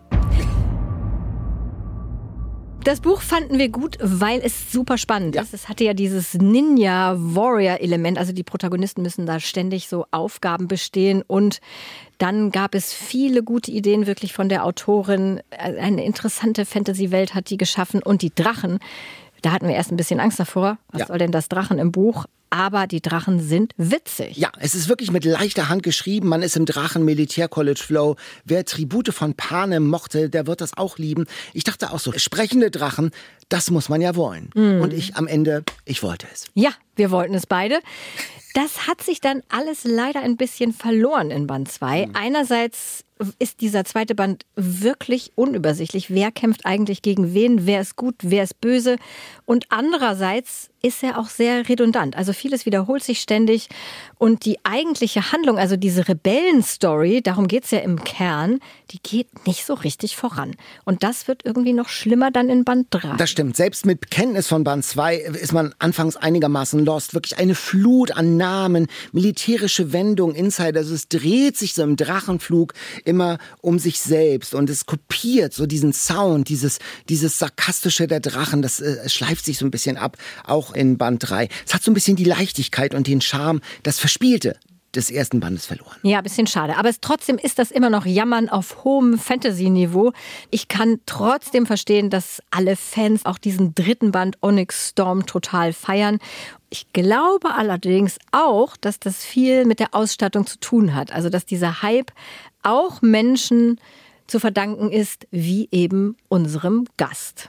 Das Buch fanden wir gut, weil es super spannend ist. Es hatte ja dieses Ninja-Warrior-Element, also die Protagonisten müssen da ständig so Aufgaben bestehen und dann gab es viele gute Ideen wirklich von der Autorin. Eine interessante Fantasy-Welt hat die geschaffen und die Drachen, da hatten wir erst ein bisschen Angst davor. Was soll denn das Drachen im Buch? aber die Drachen sind witzig. Ja, es ist wirklich mit leichter Hand geschrieben. Man ist im Drachen-Militär-College-Flow. Wer Tribute von Panem mochte, der wird das auch lieben. Ich dachte auch so, sprechende Drachen, das muss man ja wollen. Und ich am Ende, ich wollte es. Ja, wir wollten es beide. Das hat sich dann alles leider ein bisschen verloren in Band 2. Einerseits ist dieser zweite Band wirklich unübersichtlich. Wer kämpft eigentlich gegen wen? Wer ist gut? Wer ist böse? Und andererseits ist er auch sehr redundant. Also vieles wiederholt sich ständig. Und die eigentliche Handlung, also diese Rebellen-Story, darum geht's ja im Kern, die geht nicht so richtig voran. Und das wird irgendwie noch schlimmer dann in Band 3. Das stimmt. Selbst mit Kenntnis von Band 2 ist man anfangs einigermaßen lost. Wirklich eine Flut an Namen, militärische Wendungen, Insider. Also es dreht sich so im Drachenflug immer um sich selbst und es kopiert so diesen Sound, dieses Sarkastische der Drachen, das schleift sich so ein bisschen ab, auch in Band 3. Es hat so ein bisschen die Leichtigkeit und den Charme, das Verspielte des ersten Bandes verloren. Ja, ein bisschen schade. Aber trotzdem ist das immer noch Jammern auf hohem Fantasy-Niveau. Ich kann trotzdem verstehen, dass alle Fans auch diesen dritten Band Onyx Storm total feiern. Ich glaube allerdings auch, dass das viel mit der Ausstattung zu tun hat. Also, dass dieser Hype auch Menschen zu verdanken ist, wie eben unserem Gast.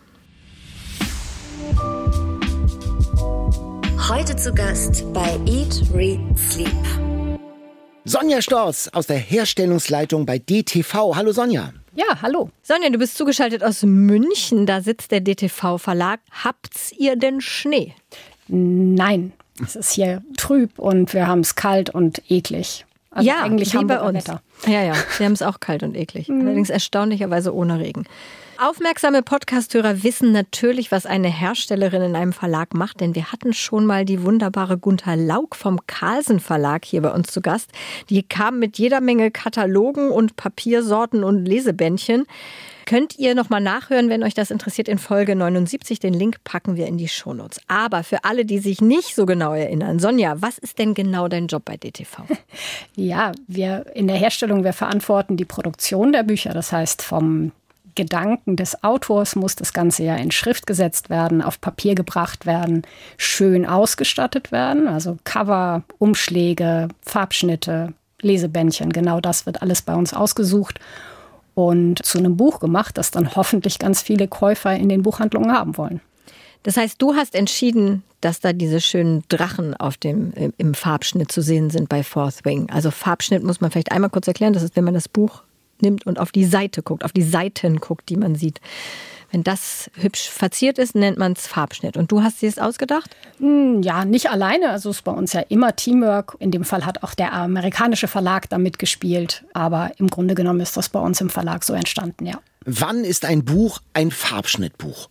Heute zu Gast bei Eat, Read, Sleep. Sonja Storz aus der Herstellungsleitung bei DTV. Hallo Sonja. Ja, hallo. Sonja, du bist zugeschaltet aus München. Da sitzt der DTV-Verlag. Habt's ihr denn Schnee? Nein, es ist hier trüb und wir haben es kalt und eklig. Also ja, eigentlich wie haben bei wir uns. Wetter. Ja, wir haben es auch kalt und eklig. Allerdings erstaunlicherweise ohne Regen. Aufmerksame Podcast-Hörer wissen natürlich, was eine Herstellerin in einem Verlag macht, denn wir hatten schon mal die wunderbare Gunter Lauk vom Carlsen Verlag hier bei uns zu Gast. Die kam mit jeder Menge Katalogen und Papiersorten und Lesebändchen. Könnt ihr nochmal nachhören, wenn euch das interessiert, in Folge 79. Den Link packen wir in die Shownotes. Aber für alle, die sich nicht so genau erinnern, Sonja, was ist denn genau dein Job bei DTV? Ja, wir in der Herstellung, wir verantworten die Produktion der Bücher. Das heißt, vom Gedanken des Autors muss das Ganze ja in Schrift gesetzt werden, auf Papier gebracht werden, schön ausgestattet werden. Also Cover, Umschläge, Farbschnitte, Lesebändchen, genau das wird alles bei uns ausgesucht und zu einem Buch gemacht, das dann hoffentlich ganz viele Käufer in den Buchhandlungen haben wollen. Das heißt, du hast entschieden, dass da diese schönen Drachen im Farbschnitt zu sehen sind bei Fourth Wing. Also Farbschnitt muss man vielleicht einmal kurz erklären. Das ist, wenn man das Buch nimmt und auf die Seite guckt, auf die Seiten guckt, die man sieht. Wenn das hübsch verziert ist, nennt man es Farbschnitt. Und du hast dir das ausgedacht? Ja, nicht alleine. Also es ist bei uns ja immer Teamwork. In dem Fall hat auch der amerikanische Verlag da mitgespielt. Aber im Grunde genommen ist das bei uns im Verlag so entstanden, ja. Wann ist ein Buch ein Farbschnittbuch?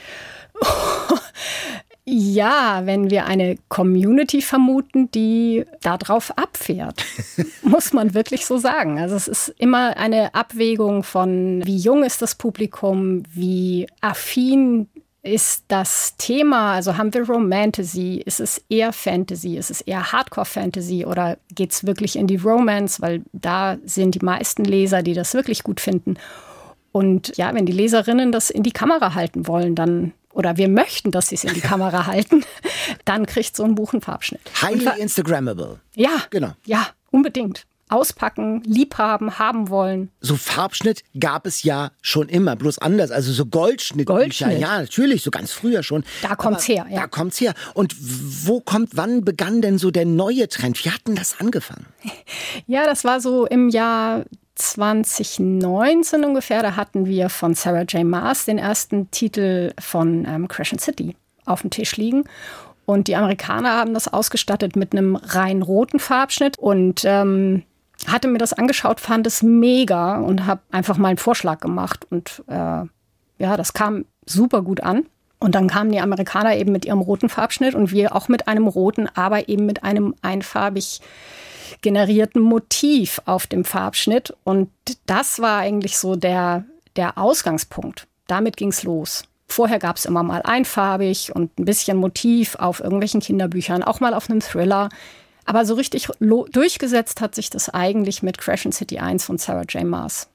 Ja, wenn wir eine Community vermuten, die darauf abfährt, muss man wirklich so sagen. Also es ist immer eine Abwägung von, wie jung ist das Publikum, wie affin ist das Thema, also haben wir Romantasy, ist es eher Fantasy, ist es eher Hardcore-Fantasy oder geht es wirklich in die Romance, weil da sind die meisten Leser, die das wirklich gut finden. Und ja, wenn die Leserinnen das in die Kamera halten wollen, dann oder wir möchten, dass sie es in die Kamera halten, dann kriegt so ein Buch einen Farbschnitt. Highly Instagrammable. Ja, genau. Ja, unbedingt. Auspacken, liebhaben, haben wollen. So Farbschnitt gab es ja schon immer, bloß anders. Also so Goldschnittbücher, ja, natürlich, so ganz früher schon. Da kommt's her, ja. Da kommt's her. Und wann begann denn so der neue Trend? Wie hat denn das angefangen? Ja, das war so im Jahr 2019 ungefähr, da hatten wir von Sarah J. Maas den ersten Titel von Crescent City auf dem Tisch liegen. Und die Amerikaner haben das ausgestattet mit einem rein roten Farbschnitt und hatte mir das angeschaut, fand es mega und habe einfach mal einen Vorschlag gemacht. Und das kam super gut an. Und dann kamen die Amerikaner eben mit ihrem roten Farbschnitt und wir auch mit einem roten, aber eben mit einem einfarbig generierten Motiv auf dem Farbschnitt. Und das war eigentlich so der Ausgangspunkt. Damit ging's los. Vorher gab es immer mal einfarbig und ein bisschen Motiv auf irgendwelchen Kinderbüchern, auch mal auf einem Thriller. Aber so richtig durchgesetzt hat sich das eigentlich mit Crescent City 1 von Sarah J. Maas.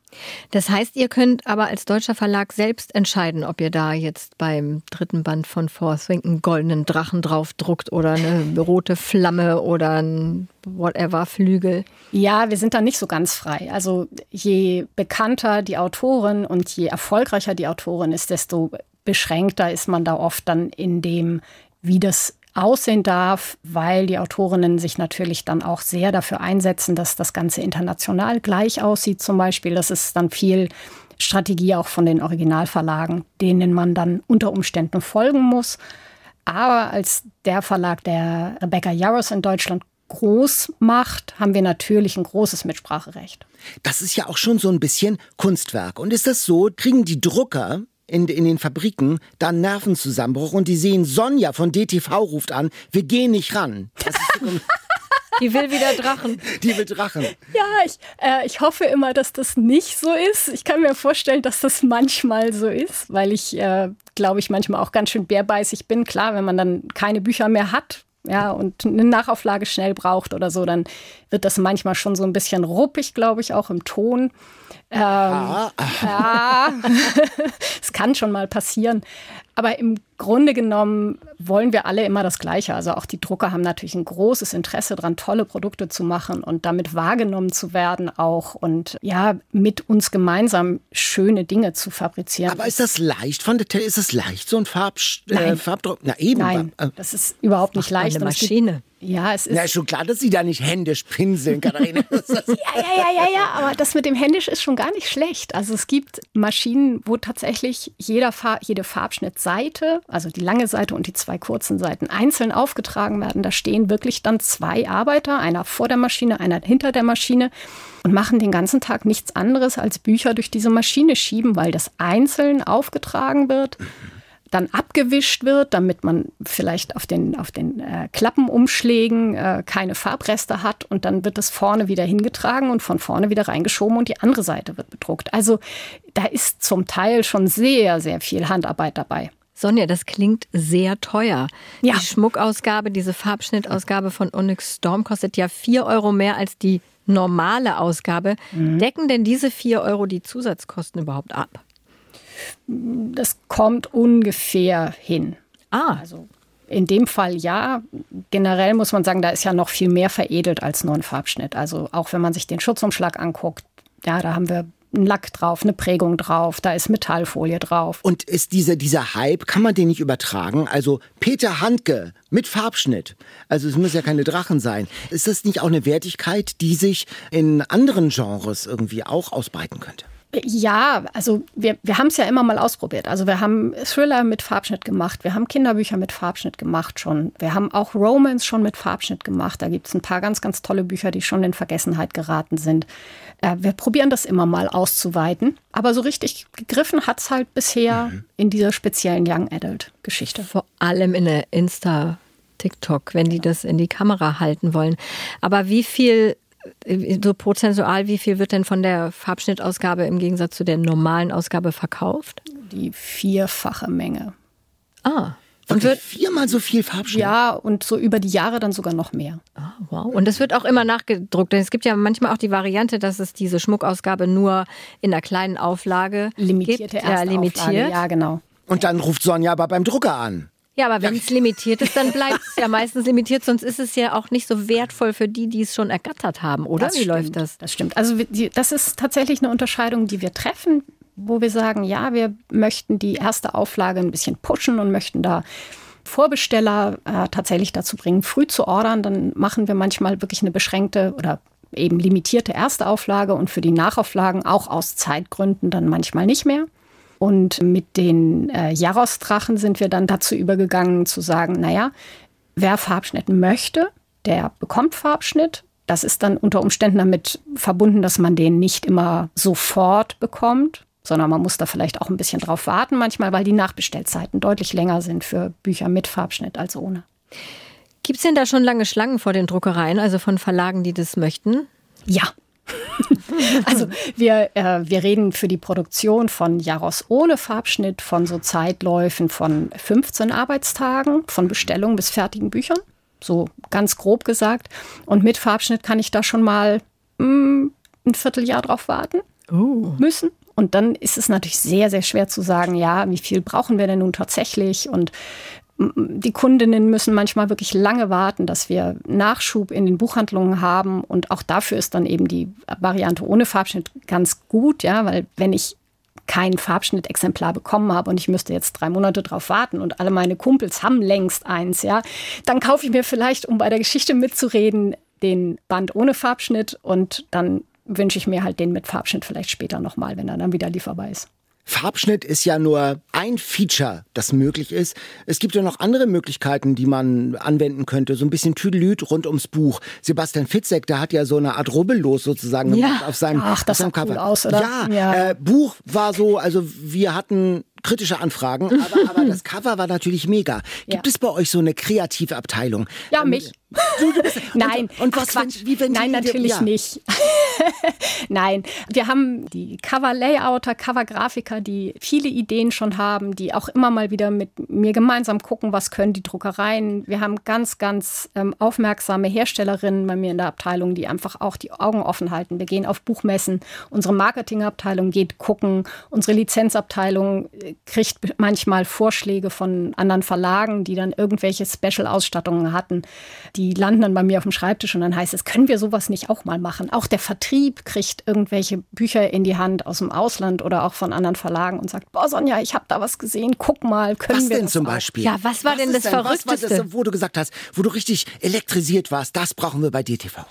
Das heißt, ihr könnt aber als deutscher Verlag selbst entscheiden, ob ihr da jetzt beim 3. Band von Forthwing einen goldenen Drachen drauf druckt oder eine rote Flamme oder ein whatever Flügel. Ja, wir sind da nicht so ganz frei. Also je bekannter die Autorin und je erfolgreicher die Autorin ist, desto beschränkter ist man da oft dann in dem, wie das aussehen darf, weil die Autorinnen sich natürlich dann auch sehr dafür einsetzen, dass das Ganze international gleich aussieht zum Beispiel. Das ist dann viel Strategie auch von den Originalverlagen, denen man dann unter Umständen folgen muss. Aber als der Verlag, der Rebecca Yarros in Deutschland groß macht, haben wir natürlich ein großes Mitspracherecht. Das ist ja auch schon so ein bisschen Kunstwerk. Und ist das so, kriegen die Drucker in den Fabriken dann Nervenzusammenbruch und die sehen, Sonja von DTV ruft an, wir gehen nicht ran. Das ist Die will wieder Drachen. Die will Drachen. Ja, ich hoffe immer, dass das nicht so ist. Ich kann mir vorstellen, dass das manchmal so ist, weil ich, glaube ich, manchmal auch ganz schön bärbeißig bin. Klar, wenn man dann keine Bücher mehr hat, ja, und eine Nachauflage schnell braucht oder so, dann wird das manchmal schon so ein bisschen ruppig, glaube ich, auch im Ton. Ja, es kann schon mal passieren. Aber im Grunde genommen wollen wir alle immer das Gleiche. Also auch die Drucker haben natürlich ein großes Interesse daran, tolle Produkte zu machen und damit wahrgenommen zu werden auch und ja, mit uns gemeinsam schöne Dinge zu fabrizieren. Aber ist das leicht von der ist es leicht, so ein Farbdruck? Na eben. Nein, das ist überhaupt nicht leicht. Eine Maschine. Ja, es ist. Ja, ist schon klar, dass Sie da nicht händisch pinseln, Katharina. Ja, aber das mit dem Händisch ist schon gar nicht schlecht. Also es gibt Maschinen, wo tatsächlich jede Farbschnittseite, also die lange Seite und die 2 kurzen Seiten, einzeln aufgetragen werden. Da stehen wirklich dann 2 Arbeiter, einer vor der Maschine, einer hinter der Maschine und machen den ganzen Tag nichts anderes als Bücher durch diese Maschine schieben, weil das einzeln aufgetragen wird. Dann abgewischt wird, damit man vielleicht auf den Klappenumschlägen keine Farbreste hat und dann wird es vorne wieder hingetragen und von vorne wieder reingeschoben und die andere Seite wird bedruckt. Also da ist zum Teil schon sehr, sehr viel Handarbeit dabei. Sonja, das klingt sehr teuer. Ja. Die Schmuckausgabe, diese Farbschnittausgabe von Onyx Storm kostet ja 4 € mehr als die normale Ausgabe. Decken denn diese 4 € die Zusatzkosten überhaupt ab? Das kommt ungefähr hin. Also in dem Fall ja. Generell muss man sagen, da ist ja noch viel mehr veredelt als nur ein Farbschnitt. Also auch wenn man sich den Schutzumschlag anguckt, ja, da haben wir einen Lack drauf, eine Prägung drauf, da ist Metallfolie drauf. Und ist dieser Hype, kann man den nicht übertragen? Also Peter Handke mit Farbschnitt, also es müssen ja keine Drachen sein. Ist das nicht auch eine Wertigkeit, die sich in anderen Genres irgendwie auch ausbreiten könnte? Ja, also wir haben es ja immer mal ausprobiert. Also wir haben Thriller mit Farbschnitt gemacht, wir haben Kinderbücher mit Farbschnitt gemacht schon. Wir haben auch Romance schon mit Farbschnitt gemacht. Da gibt es ein paar ganz, ganz tolle Bücher, die schon in Vergessenheit geraten sind. Wir probieren das immer mal auszuweiten. Aber so richtig gegriffen hat es halt bisher in dieser speziellen Young Adult-Geschichte. Vor allem in der TikTok, wenn die das in die Kamera halten wollen. Aber wie viel, so prozentual, wie viel wird denn von der Farbschnittausgabe im Gegensatz zu der normalen Ausgabe verkauft? Die 4-fache Menge. Und wird 4-mal so viel Farbschnitt? Ja, und so über die Jahre dann sogar noch mehr. Wow. Und es wird auch immer nachgedruckt. Denn es gibt ja manchmal auch die Variante, dass es diese Schmuckausgabe nur in einer kleinen Auflage Limitierte gibt. erste Auflage, ja, genau. Und dann ruft Sonja aber beim Drucker an. Ja, aber wenn es limitiert ist, dann bleibt es ja meistens limitiert. Sonst ist es ja auch nicht so wertvoll für die es schon ergattert haben, oder? Wie läuft das? Das stimmt. Also das ist tatsächlich eine Unterscheidung, die wir treffen, wo wir sagen, ja, wir möchten die erste Auflage ein bisschen pushen und möchten da Vorbesteller tatsächlich dazu bringen, früh zu ordern. Dann machen wir manchmal wirklich eine beschränkte oder eben limitierte erste Auflage und für die Nachauflagen auch aus Zeitgründen dann manchmal nicht mehr. Und mit den Yarros-Drachen sind wir dann dazu übergegangen zu sagen, naja, wer Farbschnitt möchte, der bekommt Farbschnitt. Das ist dann unter Umständen damit verbunden, dass man den nicht immer sofort bekommt, sondern man muss da vielleicht auch ein bisschen drauf warten manchmal, weil die Nachbestellzeiten deutlich länger sind für Bücher mit Farbschnitt als ohne. Gibt es denn da schon lange Schlangen vor den Druckereien, also von Verlagen, die das möchten? Ja. Also wir reden für die Produktion von Yarros ohne Farbschnitt von so Zeitläufen von 15 Arbeitstagen, von Bestellung bis fertigen Büchern, so ganz grob gesagt. Und mit Farbschnitt kann ich da schon mal ein Vierteljahr drauf warten. müssen. Und dann ist es natürlich sehr, sehr schwer zu sagen, ja, wie viel brauchen wir denn nun tatsächlich? Und die Kundinnen müssen manchmal wirklich lange warten, dass wir Nachschub in den Buchhandlungen haben. Und auch dafür ist dann eben die Variante ohne Farbschnitt ganz gut, ja, weil wenn ich kein Farbschnittexemplar bekommen habe und ich müsste jetzt 3 Monate drauf warten und alle meine Kumpels haben längst eins, ja, dann kaufe ich mir vielleicht, um bei der Geschichte mitzureden, den Band ohne Farbschnitt und dann wünsche ich mir halt den mit Farbschnitt vielleicht später nochmal, wenn er dann wieder lieferbar ist. Farbschnitt ist ja nur ein Feature, das möglich ist. Es gibt ja noch andere Möglichkeiten, die man anwenden könnte. So ein bisschen Tüdelüt rund ums Buch. Sebastian Fitzek, der hat ja so eine Art Rubbellos sozusagen auf seinem, das sah Cover. Cool aus, oder? Ja. Buch war so, also wir hatten kritische Anfragen, aber das Cover war natürlich mega. Gibt es bei euch so eine kreative Abteilung? Ja, mich. Nein, und was Nein, natürlich nicht. Nein, wir haben die Cover-Layouter, Cover-Grafiker, die viele Ideen schon haben, die auch immer mal wieder mit mir gemeinsam gucken, was können die Druckereien. Wir haben ganz, ganz aufmerksame Herstellerinnen bei mir in der Abteilung, die einfach auch die Augen offen halten. Wir gehen auf Buchmessen, unsere Marketingabteilung geht gucken, unsere Lizenzabteilung kriegt manchmal Vorschläge von anderen Verlagen, die dann irgendwelche Special-Ausstattungen hatten. Die landen dann bei mir auf dem Schreibtisch und dann heißt es, können wir sowas nicht auch mal machen? Auch der Vertrieb kriegt irgendwelche Bücher in die Hand aus dem Ausland oder auch von anderen Verlagen und sagt, boah Sonja, ich habe da was gesehen, guck mal, können wir das? Was denn zum Beispiel? Ja, was war denn das Verrückteste? Was war das, wo du gesagt hast, wo du richtig elektrisiert warst, das brauchen wir bei DTV?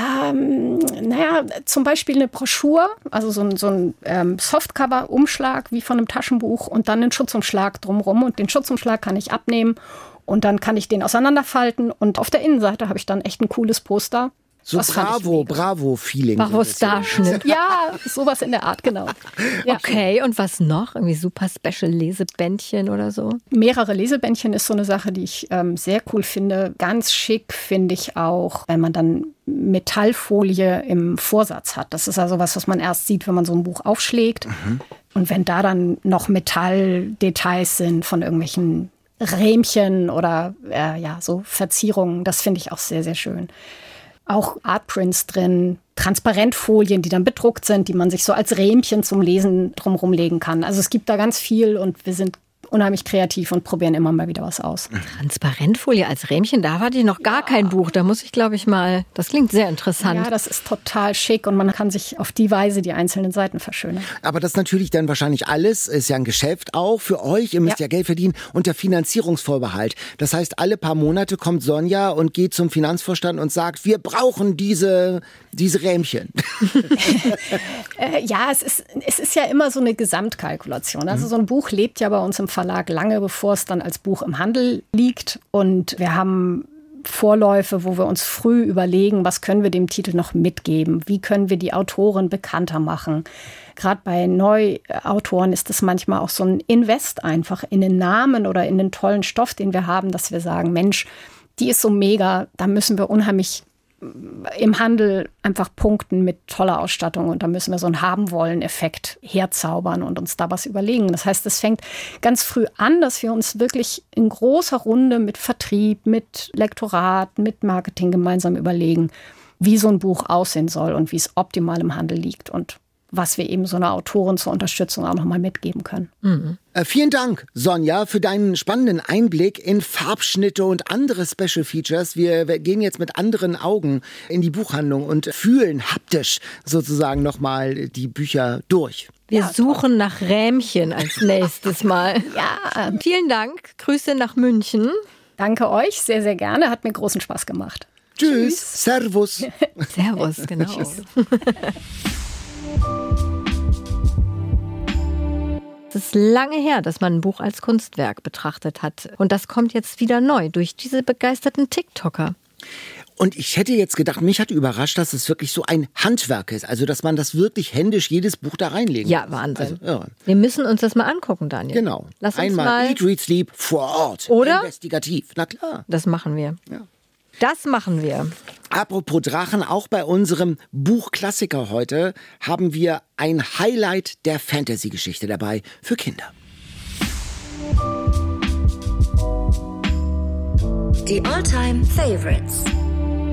Zum Beispiel eine Broschur, also so ein Softcover-Umschlag wie von einem Taschenbuch und dann einen Schutzumschlag drumherum. Und den Schutzumschlag kann ich abnehmen und dann kann ich den auseinanderfalten. Und auf der Innenseite habe ich dann echt ein cooles Poster. So Bravo-Feeling. Bravo-Starschnitt. Ja, sowas in der Art, genau. Ja. Okay, und was noch? Irgendwie super Special-Lesebändchen oder so? Mehrere Lesebändchen ist so eine Sache, die ich sehr cool finde. Ganz schick finde ich auch, wenn man dann Metallfolie im Vorsatz hat. Das ist also was man erst sieht, wenn man so ein Buch aufschlägt. Und wenn da dann noch Metalldetails sind von irgendwelchen Rähmchen oder so Verzierungen, das finde ich auch sehr, sehr schön. Auch Artprints drin, Transparentfolien, die dann bedruckt sind, die man sich so als Rähmchen zum Lesen drumherum legen kann. Also es gibt da ganz viel und wir sind unheimlich kreativ und probieren immer mal wieder was aus. Transparentfolie als Rähmchen, da hatte ich noch gar kein Buch. Da muss ich, glaube ich, mal, das klingt sehr interessant. Ja, das ist total schick und man kann sich auf die Weise die einzelnen Seiten verschönern. Aber das natürlich dann wahrscheinlich alles, ist ja ein Geschäft auch für euch. Ihr müsst ja Geld verdienen unter Finanzierungsvorbehalt. Das heißt, alle paar Monate kommt Sonja und geht zum Finanzvorstand und sagt, wir brauchen diese Rähmchen. Ja, es ist ja immer so eine Gesamtkalkulation. Also so ein Buch lebt ja bei uns im Verlag lange, bevor es dann als Buch im Handel liegt. Und wir haben Vorläufe, wo wir uns früh überlegen, was können wir dem Titel noch mitgeben? Wie können wir die Autorin bekannter machen? Gerade bei Neuautoren ist es manchmal auch so ein Invest einfach in den Namen oder in den tollen Stoff, den wir haben, dass wir sagen, Mensch, die ist so mega, da müssen wir unheimlich im Handel einfach punkten mit toller Ausstattung und da müssen wir so einen Haben-wollen-Effekt herzaubern und uns da was überlegen. Das heißt, es fängt ganz früh an, dass wir uns wirklich in großer Runde mit Vertrieb, mit Lektorat, mit Marketing gemeinsam überlegen, wie so ein Buch aussehen soll und wie es optimal im Handel liegt und was wir eben so einer Autorin zur Unterstützung auch nochmal mitgeben können. Vielen Dank, Sonja, für deinen spannenden Einblick in Farbschnitte und andere Special Features. Wir gehen jetzt mit anderen Augen in die Buchhandlung und fühlen haptisch sozusagen nochmal die Bücher durch. Wir suchen nach Rähmchen als nächstes Mal. Ja. Vielen Dank. Grüße nach München. Danke euch, sehr, sehr gerne. Hat mir großen Spaß gemacht. Tschüss. Servus. Servus, genau. Tschüss. Es ist lange her, dass man ein Buch als Kunstwerk betrachtet hat. Und das kommt jetzt wieder neu durch diese begeisterten TikToker. Und ich hätte jetzt gedacht, mich hat überrascht, dass es wirklich so ein Handwerk ist. Also, dass man das wirklich händisch jedes Buch da reinlegen kann. Ja, Wahnsinn. Also, Wir müssen uns das mal angucken, Daniel. Genau. Lass uns einmal Eat, Read, Sleep vor Ort. Oder? Investigativ. Na klar. Das machen wir. Ja. Das machen wir. Apropos Drachen, auch bei unserem Buchklassiker heute haben wir ein Highlight der Fantasy-Geschichte dabei für Kinder. Die All-Time Favorites.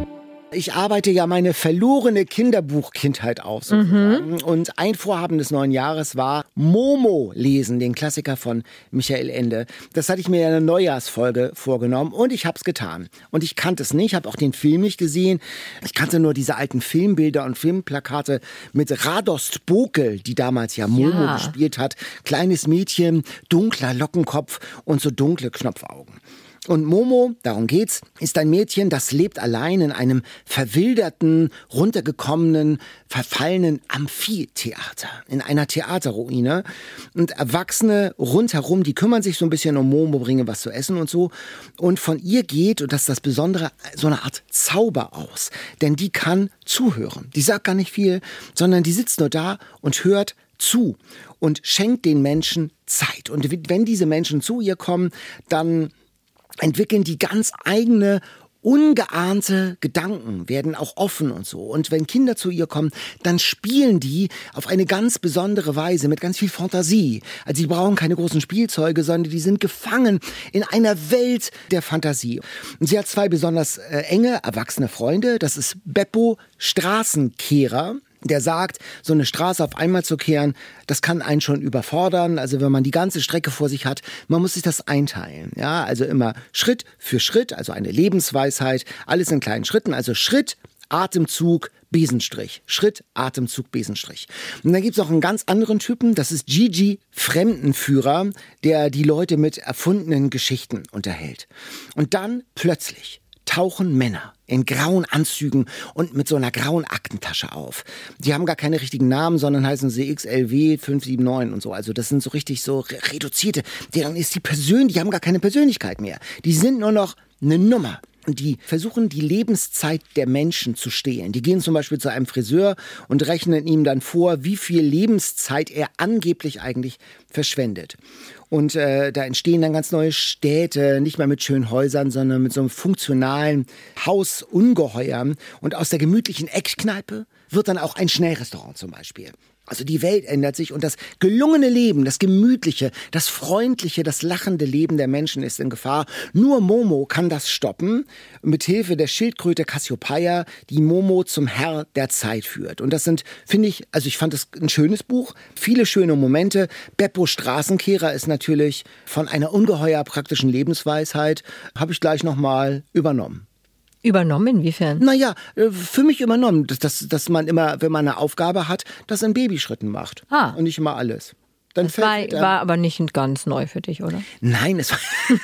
Ich arbeite ja meine verlorene Kinderbuchkindheit auf. Sozusagen. Und ein Vorhaben des neuen Jahres war Momo lesen, den Klassiker von Michael Ende. Das hatte ich mir in einer Neujahrsfolge vorgenommen und ich habe es getan. Und ich kannte es nicht, habe auch den Film nicht gesehen. Ich kannte nur diese alten Filmbilder und Filmplakate mit Radost Bokel, die damals ja Momo gespielt hat. Kleines Mädchen, dunkler Lockenkopf und so dunkle Knopfaugen. Und Momo, darum geht's, ist ein Mädchen, das lebt allein in einem verwilderten, runtergekommenen, verfallenen Amphitheater, in einer Theaterruine. Und Erwachsene rundherum, die kümmern sich so ein bisschen um Momo, bringen was zu essen und so. Und von ihr geht, und das ist das Besondere, so eine Art Zauber aus. Denn die kann zuhören. Die sagt gar nicht viel, sondern die sitzt nur da und hört zu und schenkt den Menschen Zeit. Und wenn diese Menschen zu ihr kommen, dann entwickeln die ganz eigene, ungeahnte Gedanken, werden auch offen und so. Und wenn Kinder zu ihr kommen, dann spielen die auf eine ganz besondere Weise, mit ganz viel Fantasie. Also sie brauchen keine großen Spielzeuge, sondern die sind gefangen in einer Welt der Fantasie. Und sie hat zwei besonders enge, erwachsene Freunde. Das ist Beppo Straßenkehrer. Der sagt, so eine Straße auf einmal zu kehren, das kann einen schon überfordern. Also wenn man die ganze Strecke vor sich hat, man muss sich das einteilen. Ja, also immer Schritt für Schritt, also eine Lebensweisheit, alles in kleinen Schritten. Also Schritt, Atemzug, Besenstrich. Schritt, Atemzug, Besenstrich. Und dann gibt's noch einen ganz anderen Typen, das ist Gigi Fremdenführer, der die Leute mit erfundenen Geschichten unterhält. Und dann plötzlich tauchen Männer in grauen Anzügen und mit so einer grauen Aktentasche auf. Die haben gar keine richtigen Namen, sondern heißen sie XLW 579 und so. Also das sind so richtig so reduzierte. Die haben gar keine Persönlichkeit mehr. Die sind nur noch eine Nummer. Die versuchen, die Lebenszeit der Menschen zu stehlen. Die gehen zum Beispiel zu einem Friseur und rechnen ihm dann vor, wie viel Lebenszeit er angeblich eigentlich verschwendet. Und da entstehen dann ganz neue Städte, nicht mehr mit schönen Häusern, sondern mit so einem funktionalen Hausungeheuer. Und aus der gemütlichen Eckkneipe wird dann auch ein Schnellrestaurant zum Beispiel. Also die Welt ändert sich und das gelungene Leben, das gemütliche, das freundliche, das lachende Leben der Menschen ist in Gefahr. Nur Momo kann das stoppen, mit Hilfe der Schildkröte Cassiopeia, die Momo zum Herr der Zeit führt. Und das sind, finde ich, also ich fand das ein schönes Buch, viele schöne Momente. Beppo Straßenkehrer ist natürlich von einer ungeheuer praktischen Lebensweisheit, habe ich gleich nochmal übernommen. Übernommen, inwiefern? Naja, für mich übernommen, dass man immer, wenn man eine Aufgabe hat, das in Babyschritten macht. Und nicht immer alles. Dann das war aber nicht ganz neu für dich, oder? Nein, es war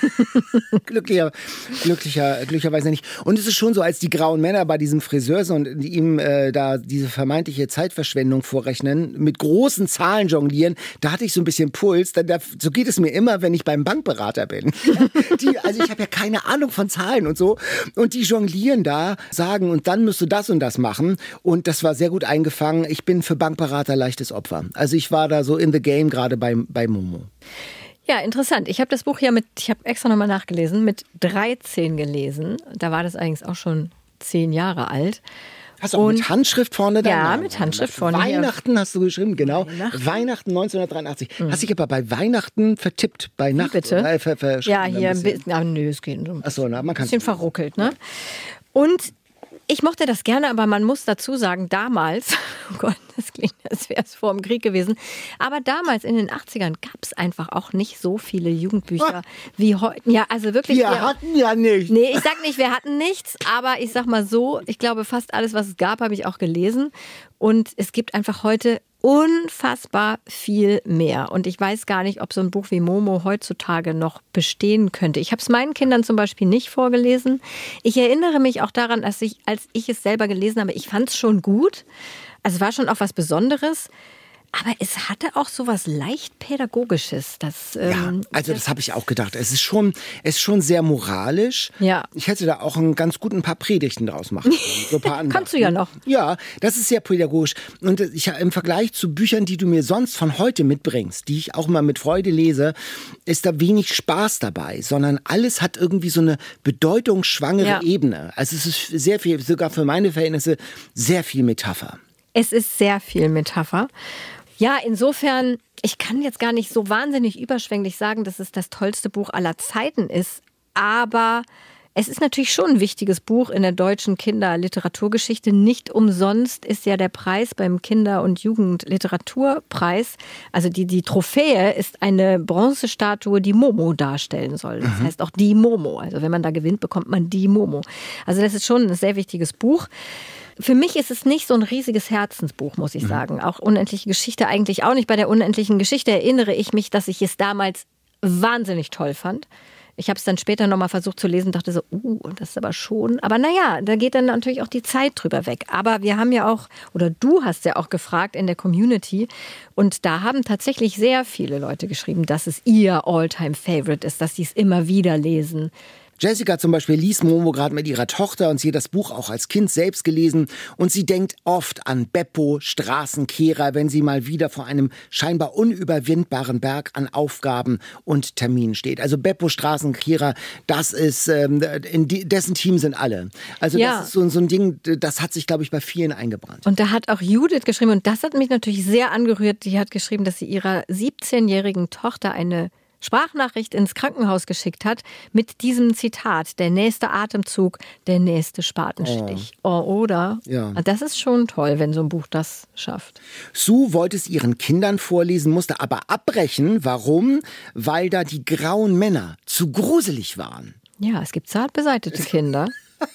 glücklicherweise nicht. Und es ist schon so, als die grauen Männer bei diesem Friseur sind und ihm da diese vermeintliche Zeitverschwendung vorrechnen, mit großen Zahlen jonglieren, da hatte ich so ein bisschen Puls. So geht es mir immer, wenn ich beim Bankberater bin. Also ich habe ja keine Ahnung von Zahlen und so. Und die jonglieren da, sagen, und dann musst du das und das machen. Und das war sehr gut eingefangen. Ich bin für Bankberater leichtes Opfer. Also ich war da so in the game, gerade bei Momo. Ja, interessant. Ich habe das Buch ich habe extra nochmal nachgelesen, mit 13 gelesen. Da war das eigentlich auch schon 10 Jahre alt. Hast du auch mit Handschrift vorne da? Ja, mit Handschrift vorne. Weihnachten hast du geschrieben, genau. Weihnachten 1983. Hast dich aber bei Weihnachten vertippt, bei Nacht. Wie bitte? Ja, hier ein bisschen. Nö, es geht so. Achso, man kann. Ein bisschen verruckelt, ne? Und ich mochte das gerne, aber man muss dazu sagen, damals, oh Gott, das klingt, als wäre es vor dem Krieg gewesen, aber damals in den 80ern gab es einfach auch nicht so viele Jugendbücher wie heute. Ja, also wirklich. Wir hatten ja nichts. Nee, ich sag nicht, wir hatten nichts, aber ich sag mal so, ich glaube, fast alles, was es gab, habe ich auch gelesen. Und es gibt einfach heute unfassbar viel mehr. Und ich weiß gar nicht, ob so ein Buch wie Momo heutzutage noch bestehen könnte. Ich habe es meinen Kindern zum Beispiel nicht vorgelesen. Ich erinnere mich auch daran, als ich es selber gelesen habe, ich fand es schon gut. Also es war schon auch was Besonderes. Aber es hatte auch so was leicht Pädagogisches. Das habe ich auch gedacht. Es ist schon sehr moralisch. Ja. Ich hätte da auch ein ein paar Predigten draus machen können. So ein paar andere. Kannst du ja noch. Ja, das ist sehr pädagogisch. Und im Vergleich zu Büchern, die du mir sonst von heute mitbringst, die ich auch mal mit Freude lese, ist da wenig Spaß dabei, sondern alles hat irgendwie so eine bedeutungsschwangere Ebene. Also es ist sehr viel, sogar für meine Verhältnisse, sehr viel Metapher. Es ist sehr viel Metapher. Ja, insofern, ich kann jetzt gar nicht so wahnsinnig überschwänglich sagen, dass es das tollste Buch aller Zeiten ist, aber Es ist natürlich schon ein wichtiges Buch in der deutschen Kinderliteraturgeschichte. Nicht umsonst ist ja der Preis beim Kinder- und Jugendliteraturpreis, also die Trophäe ist eine Bronzestatue, die Momo darstellen soll. Das heißt auch die Momo. Also wenn man da gewinnt, bekommt man die Momo. Also das ist schon ein sehr wichtiges Buch. Für mich ist es nicht so ein riesiges Herzensbuch, muss ich sagen. Auch Unendliche Geschichte eigentlich auch nicht. Bei der Unendlichen Geschichte erinnere ich mich, dass ich es damals wahnsinnig toll fand. Ich habe es dann später nochmal versucht zu lesen und dachte so, das ist aber schon. Aber naja, da geht dann natürlich auch die Zeit drüber weg. Aber wir haben ja auch, oder du hast ja auch gefragt in der Community und da haben tatsächlich sehr viele Leute geschrieben, dass es ihr All-Time-Favorite ist, dass sie es immer wieder lesen. Jessica zum Beispiel liest Momo gerade mit ihrer Tochter und sie hat das Buch auch als Kind selbst gelesen und sie denkt oft an Beppo Straßenkehrer, wenn sie mal wieder vor einem scheinbar unüberwindbaren Berg an Aufgaben und Terminen steht. Also Beppo Straßenkehrer, das ist, in dessen Team sind alle. Also das ist so ein Ding, das hat sich, glaube ich, bei vielen eingebrannt. Und da hat auch Judith geschrieben und das hat mich natürlich sehr angerührt. Die hat geschrieben, dass sie ihrer 17-jährigen Tochter eine Sprachnachricht ins Krankenhaus geschickt hat mit diesem Zitat: Der nächste Atemzug, der nächste Spatenstich. Oder? Ja. Das ist schon toll, wenn so ein Buch das schafft. Sue wollte es ihren Kindern vorlesen, musste aber abbrechen. Warum? Weil da die grauen Männer zu gruselig waren. Ja, es gibt zart beseitete Kinder.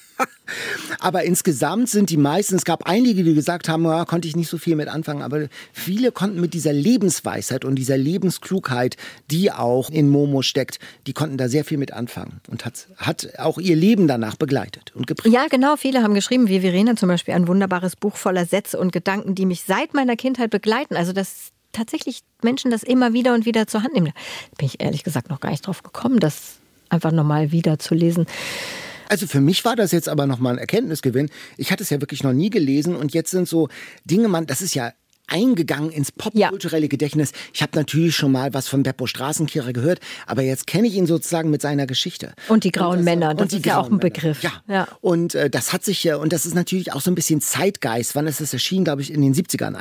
Aber insgesamt sind die meisten, es gab einige, die gesagt haben, ja, konnte ich nicht so viel mit anfangen, aber viele konnten mit dieser Lebensweisheit und dieser Lebensklugheit, die auch in Momo steckt, die konnten da sehr viel mit anfangen und hat auch ihr Leben danach begleitet und geprägt. Ja, genau, viele haben geschrieben, wie Verena zum Beispiel, ein wunderbares Buch voller Sätze und Gedanken, die mich seit meiner Kindheit begleiten. Also dass tatsächlich Menschen das immer wieder und wieder zur Hand nehmen. Da bin ich ehrlich gesagt noch gar nicht drauf gekommen, das einfach nochmal wieder zu lesen. Also für mich war das jetzt aber nochmal ein Erkenntnisgewinn. Ich hatte es ja wirklich noch nie gelesen und jetzt sind so Dinge, das ist ja eingegangen ins popkulturelle Gedächtnis. Ich habe natürlich schon mal was von Beppo Straßenkehrer gehört, aber jetzt kenne ich ihn sozusagen mit seiner Geschichte. Und die grauen Männer, das ist ja auch ein Begriff. Ja. Und das hat sich und das ist natürlich auch so ein bisschen Zeitgeist. Wann ist es erschienen? Glaube ich in den 70ern.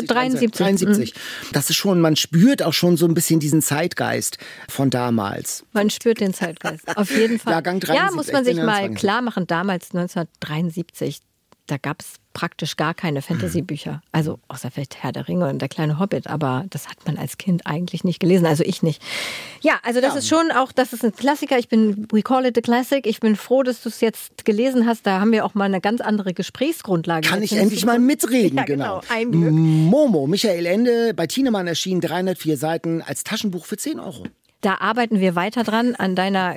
1973. Das ist schon, man spürt auch schon so ein bisschen diesen Zeitgeist von damals. Man spürt den Zeitgeist, auf jeden Fall. Jahrgang 73, ja, muss man sich mal klar machen, damals 1973, da gab es praktisch gar keine Fantasy-Bücher. Also außer vielleicht Herr der Ringe und der kleine Hobbit, aber das hat man als Kind eigentlich nicht gelesen, also ich nicht. Ja, also das ist schon auch, das ist ein Klassiker. We call it a classic. Ich bin froh, dass du es jetzt gelesen hast. Da haben wir auch mal eine ganz andere Gesprächsgrundlage. Kann ich endlich mal mitreden, ja, genau. Ein Glück. Momo, Michael Ende, bei Thienemann erschienen, 304 Seiten als Taschenbuch für 10 €. Da arbeiten wir weiter dran an deiner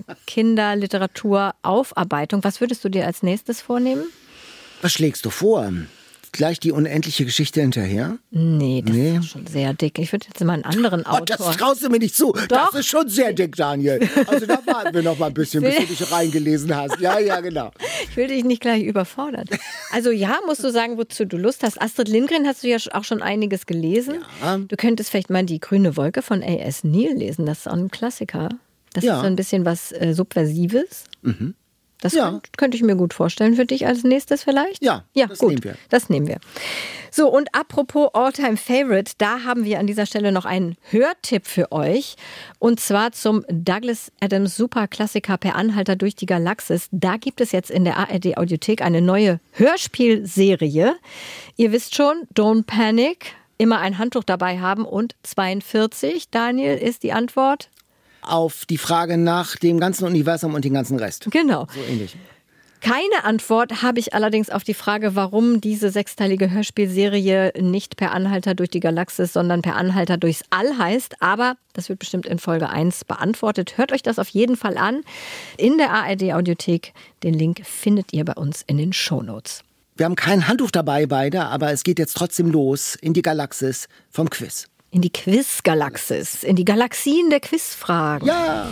Kinderliteratur-Aufarbeitung. Was würdest du dir als nächstes vornehmen? Was schlägst du vor? Gleich die unendliche Geschichte hinterher? Nee, das ist schon sehr dick. Ich würde jetzt mal einen anderen Autor... Das traust du mir nicht zu. Doch. Das ist schon sehr dick, Daniel. Also da warten wir noch mal ein bisschen, bis du dich reingelesen hast. Ja, genau. Ich will dich nicht gleich überfordern. Also ja, musst du sagen, wozu du Lust hast. Astrid Lindgren hast du ja auch schon einiges gelesen. Ja. Du könntest vielleicht mal Die grüne Wolke von A.S. Neil lesen. Das ist auch ein Klassiker. Das ist so ein bisschen was Subversives. Mhm. Das könnte ich mir gut vorstellen für dich als nächstes vielleicht. Ja, das gut. Nehmen wir. Das nehmen wir. So, und apropos All-Time Favorite, da haben wir an dieser Stelle noch einen Hörtipp für euch. Und zwar zum Douglas Adams Superklassiker Per Anhalter durch die Galaxis. Da gibt es jetzt in der ARD-Audiothek eine neue Hörspielserie. Ihr wisst schon, Don't Panic, immer ein Handtuch dabei haben und 42. Daniel, ist die Antwort? Auf die Frage nach dem ganzen Universum und dem ganzen Rest. Genau. So ähnlich. Keine Antwort habe ich allerdings auf die Frage, warum diese 6-teilige Hörspielserie nicht Per Anhalter durch die Galaxis, sondern Per Anhalter durchs All heißt. Aber das wird bestimmt in Folge 1 beantwortet. Hört euch das auf jeden Fall an in der ARD-Audiothek. Den Link findet ihr bei uns in den Shownotes. Wir haben kein Handtuch dabei beide, aber es geht jetzt trotzdem los in die Galaxis vom Quiz. In die Quiz-Galaxis, in die Galaxien der Quizfragen. Ja!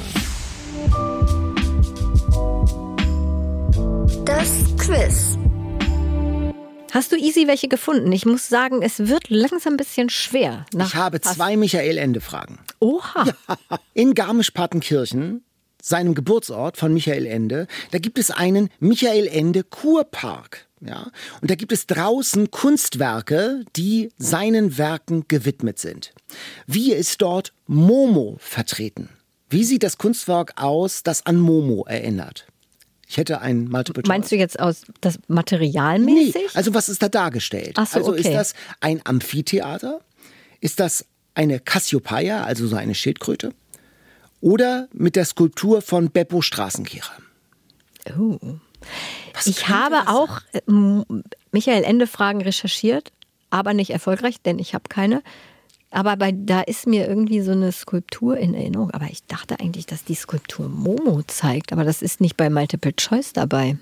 Das Quiz. Hast du easy welche gefunden? Ich muss sagen, es wird langsam ein bisschen schwer. Ich habe 2 Michael Ende-Fragen. Oha! Ja, in Garmisch-Partenkirchen, seinem Geburtsort von Michael Ende, da gibt es einen Michael Ende Kurpark. Ja, und da gibt es draußen Kunstwerke, die seinen Werken gewidmet sind. Wie ist dort Momo vertreten? Wie sieht das Kunstwerk aus, das an Momo erinnert? Ich hätte ein Multiple Choice. Meinst du jetzt aus das materialmäßig? Nee, also was ist da dargestellt? Ach so, also okay. ist das ein Amphitheater? Ist das eine Cassiopeia, also so eine Schildkröte? Oder mit der Skulptur von Beppo Straßenkehrer? Oh. Ich habe auch Michael Ende Fragen recherchiert, aber nicht erfolgreich, denn ich habe keine. Aber da ist mir irgendwie so eine Skulptur in Erinnerung. Aber ich dachte eigentlich, dass die Skulptur Momo zeigt. Aber das ist nicht bei Multiple Choice dabei.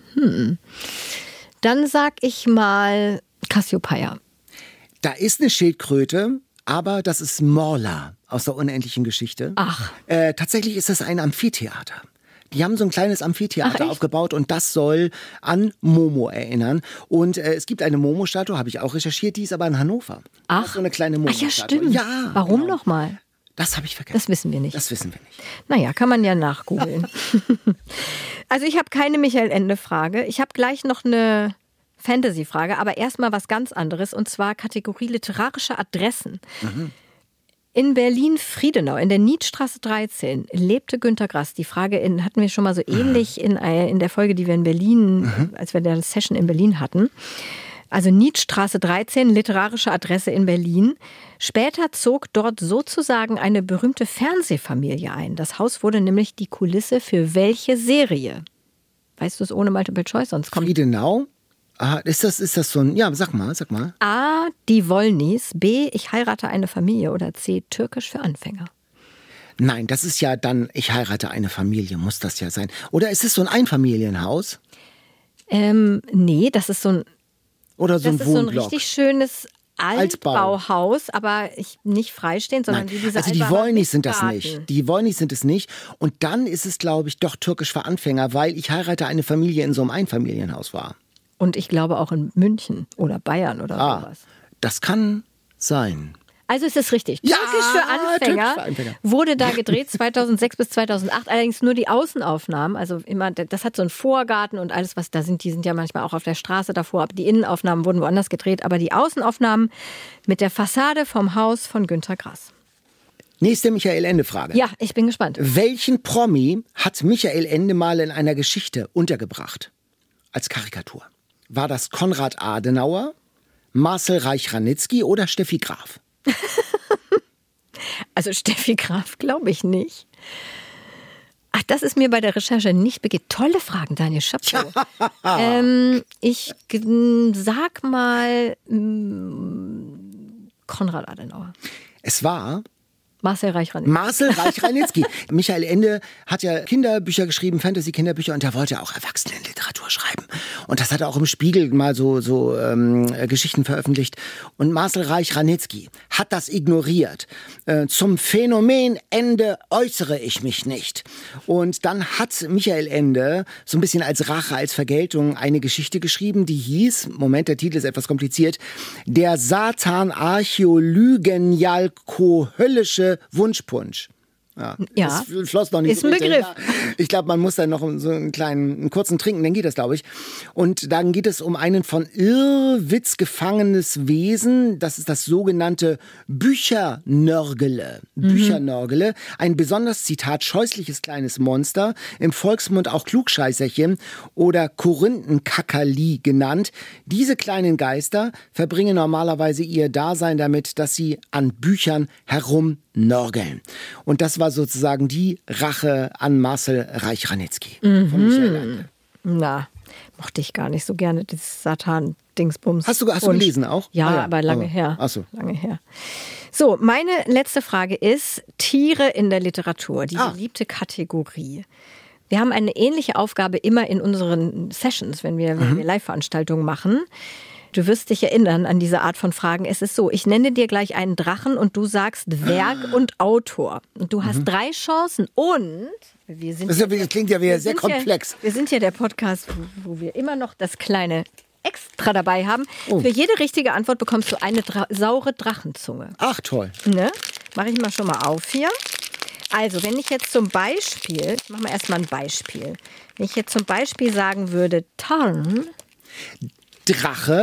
Dann sag ich mal Cassiopeia. Da ist eine Schildkröte, aber das ist Morla aus der unendlichen Geschichte. Ach. Tatsächlich ist das ein Amphitheater. Die haben so ein kleines Amphitheater aufgebaut und das soll an Momo erinnern. Und es gibt eine Momo-Statue, habe ich auch recherchiert, die ist aber in Hannover. Ach, das ist so eine kleine Momo-Statue. Ja, stimmt. Ja, warum genau. nochmal? Das habe ich vergessen. Das wissen wir nicht. Das wissen wir nicht. Naja, kann man ja nachgoogeln. Also ich habe keine Michael Ende-Frage. Ich habe gleich noch eine Fantasy-Frage, aber erstmal was ganz anderes, und zwar Kategorie literarische Adressen. In Berlin-Friedenau, in der Nietstraße 13, lebte Günter Grass. Die Frage hatten wir schon mal so ähnlich in der Folge, die wir in Berlin, als wir eine Session in Berlin hatten. Also Nietstraße 13, literarische Adresse in Berlin. Später zog dort sozusagen eine berühmte Fernsehfamilie ein. Das Haus wurde nämlich die Kulisse für welche Serie? Weißt du es ohne Multiple Choice? Sonst kommt Friedenau? Ist das so ein, ja, sag mal. A, die Wollnies, B, ich heirate eine Familie oder C, türkisch für Anfänger. Nein, das ist ja dann, ich heirate eine Familie, muss das ja sein. Oder ist es so ein Einfamilienhaus? Nee, das ist so ein Oder so ein Das ist so ein Wohnblock? richtig schönes Altbauhaus, aber nicht freistehend, sondern Nein, wie diese also die Altbauer Wollnies sind mit das Garten. nicht. Die Wollnies sind es nicht. Und dann ist es, glaube ich, doch türkisch für Anfänger, weil ich heirate eine Familie in so einem Einfamilienhaus war. Und ich glaube auch in München oder Bayern oder sowas. Das kann sein. Also ist es richtig. Ja, Türkisch für Anfänger, Türkisch für Anfänger. wurde da gedreht 2006 bis 2008. Allerdings nur die Außenaufnahmen. Also immer, das hat so einen Vorgarten und alles, was da sind. Die sind ja manchmal auch auf der Straße davor. Aber die Innenaufnahmen wurden woanders gedreht. Aber die Außenaufnahmen mit der Fassade vom Haus von Günter Grass. Nächste Michael Ende-Frage. Ja, ich bin gespannt. Welchen Promi hat Michael Ende mal in einer Geschichte untergebracht? Als Karikatur. War das Konrad Adenauer, Marcel Reich-Ranitzky oder Steffi Graf? Also Steffi Graf glaube ich nicht. Ach, das ist mir bei der Recherche nicht begegnet. Tolle Fragen, Daniel Chapeau. Ich sag mal Konrad Adenauer. Es war Marcel Reich-Ranitzky. Marcel Reich-Ranitzky. Michael Ende hat ja Kinderbücher geschrieben, Fantasy-Kinderbücher, und der wollte auch Erwachsenenliteratur schreiben. Und das hat er auch im Spiegel mal so Geschichten veröffentlicht. Und Marcel Reich-Ranitzky hat das ignoriert. Zum Phänomen Ende äußere ich mich nicht. Und dann hat Michael Ende so ein bisschen als Rache, als Vergeltung eine Geschichte geschrieben, die hieß, Moment, der Titel ist etwas kompliziert, der Satan-Archäolygenjalko-höllische Wunschpunsch. Ja, Ja. Das floss noch nicht Ist so ein richtig. Begriff. Ja. Ich glaube, man muss dann noch so einen kurzen trinken, dann geht das, glaube ich. Und dann geht es um einen von Irrwitz gefangenes Wesen. Das ist das sogenannte Büchernörgele. Büchernörgele. Ein besonders, Zitat, scheußliches kleines Monster. Im Volksmund auch Klugscheißerchen oder Korinthenkackerli genannt. Diese kleinen Geister verbringen normalerweise ihr Dasein damit, dass sie an Büchern herumnörgeln. Und das war sozusagen die Rache an Marcel Reich-Ranitzky von Michael Ende. Na, mochte ich gar nicht so gerne, dieses Satan-Dingsbums. Hast du gelesen auch? Ja, Ah ja, aber lange her. Ach so. Lange her. So, meine letzte Frage ist Tiere in der Literatur, die beliebte Kategorie. Wir haben eine ähnliche Aufgabe immer in unseren Sessions, wenn wir Live-Veranstaltungen machen. Du wirst dich erinnern an diese Art von Fragen. Es ist so, ich nenne dir gleich einen Drachen und du sagst Werk und Autor. Und du hast 3 Chancen und wir sind Das klingt ja wieder sehr komplex. Wir sind ja der Podcast, wo wir immer noch das kleine Extra dabei haben. Für jede richtige Antwort bekommst du eine saure Drachenzunge. Ach, toll. Ne? Mache ich mal schon mal auf hier. Also, wenn ich jetzt zum Beispiel, ich mache mal erstmal ein Beispiel. Wenn ich jetzt zum Beispiel sagen würde, Tarn, Drache,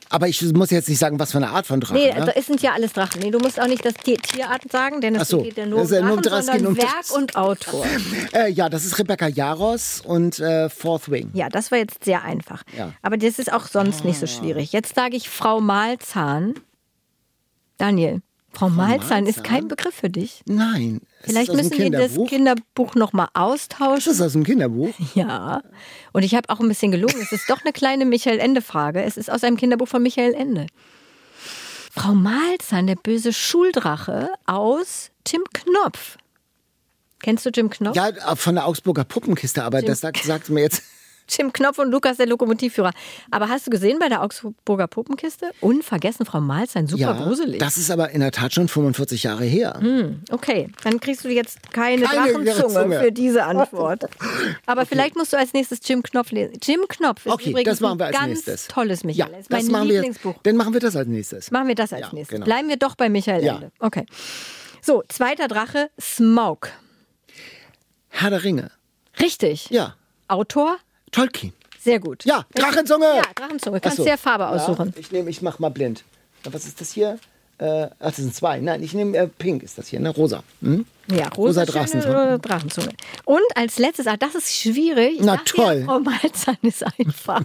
Aber ich muss jetzt nicht sagen, was für eine Art von Drachen. Nee, ne? es sind ja alles Drachen. Nee, du musst auch nicht das Tierarten sagen, denn es geht ja nur um das ist ja nur Drachen, sondern um Werk und Autor. Ja, das ist Rebecca Yarros und Fourth Wing. Ja, das war jetzt sehr einfach. Ja. Aber das ist auch sonst nicht so schwierig. Jetzt sage ich Frau Malzahn. Daniel, Frau Malzahn ist kein Begriff für dich. Nein. Vielleicht müssen wir das Kinderbuch nochmal austauschen. Ist das aus dem Kinderbuch? Ja. Und ich habe auch ein bisschen gelogen. Es ist doch eine kleine Michael-Ende-Frage. Es ist aus einem Kinderbuch von Michael Ende. Frau Malzahn, der böse Schuldrache aus Tim Knopf. Kennst du Jim Knopf? Ja, von der Augsburger Puppenkiste, aber das sagt mir jetzt... Jim Knopf und Lukas, der Lokomotivführer. Aber hast du gesehen bei der Augsburger Puppenkiste? Unvergessen, Frau Malzahn, super gruselig. Das ist aber in der Tat schon 45 Jahre her. Okay, dann kriegst du jetzt keine Drachenzunge für diese Antwort. Aber vielleicht musst du als nächstes Jim Knopf lesen. Jim Knopf ist übrigens das machen wir als ein ganz nächstes. tolles Michael. Ja, ist mein das machen Lieblingsbuch. Dann machen wir das als nächstes. Machen wir das als nächstes. Genau. Bleiben wir doch bei Michael Ja. Ende. Okay. So, zweiter Drache, Smaug. Herr der Ringe. Richtig. Ja. Autor? Tolkien. Sehr gut. Ja, Drachenzunge. Ja, Drachenzunge. Kannst Ach so. dir Farbe aussuchen. Ja, ich mach mal blind. Was ist das hier? Das sind zwei. Nein, ich nehme pink ist das hier, ne? Rosa. Hm? Ja, rosa Drachenzunge. Und als letztes, das ist schwierig. Ich dachte, toll. Frau Malzahn ist einfach.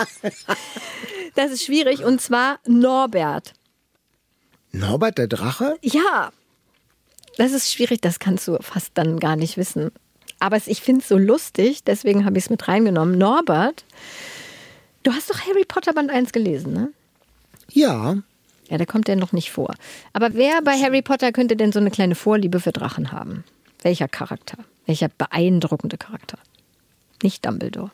Das ist schwierig und zwar Norbert. Norbert der Drache? Ja, das ist schwierig, das kannst du fast dann gar nicht wissen. Aber ich finde es so lustig, deswegen habe ich es mit reingenommen. Norbert, du hast doch Harry Potter Band 1 gelesen, ne? Ja. Ja, da kommt der noch nicht vor. Aber wer bei Harry Potter könnte denn so eine kleine Vorliebe für Drachen haben? Welcher Charakter? Welcher beeindruckende Charakter? Nicht Dumbledore.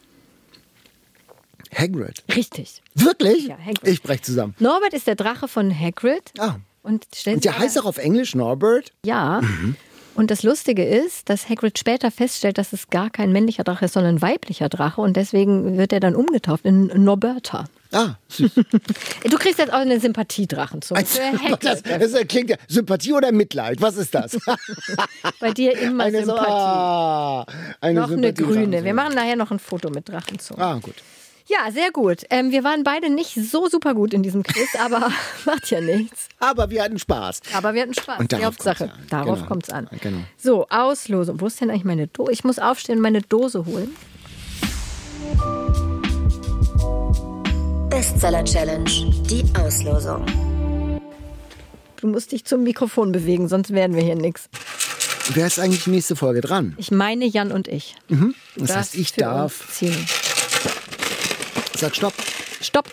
Hagrid. Richtig. Wirklich? Ja, Hagrid. Ich brech zusammen. Norbert ist der Drache von Hagrid. Ah. Und der heißt auch auf Englisch Norbert? Ja. Und das Lustige ist, dass Hagrid später feststellt, dass es gar kein männlicher Drache ist, sondern ein weiblicher Drache. Und deswegen wird er dann umgetauft in Norberta. Ah, süß. Du kriegst jetzt auch eine Sympathiedrachenzunge. Das klingt ja Sympathie oder Mitleid? Was ist das? Bei dir immer eine Sympathie. Eine noch eine grüne. Sympathie-Drachenzunge. Wir machen nachher noch ein Foto mit Drachenzunge. Ah, gut. Ja, sehr gut. Wir waren beide nicht so super gut in diesem Quiz, aber macht ja nichts. Aber wir hatten Spaß. Aber wir hatten Spaß. Und Die darauf Hauptsache. kommt's an. Darauf Genau. kommt es an. Genau. So, Auslosung. Wo ist denn eigentlich meine Dose? Ich muss aufstehen und meine Dose holen. Bestseller Challenge, die Auslosung. Du musst dich zum Mikrofon bewegen, sonst werden wir hier nichts. Wer ist eigentlich nächste Folge dran? Ich meine Jan und ich. Das heißt, ich für darf. uns ziehen. Sag Stopp. Stopp.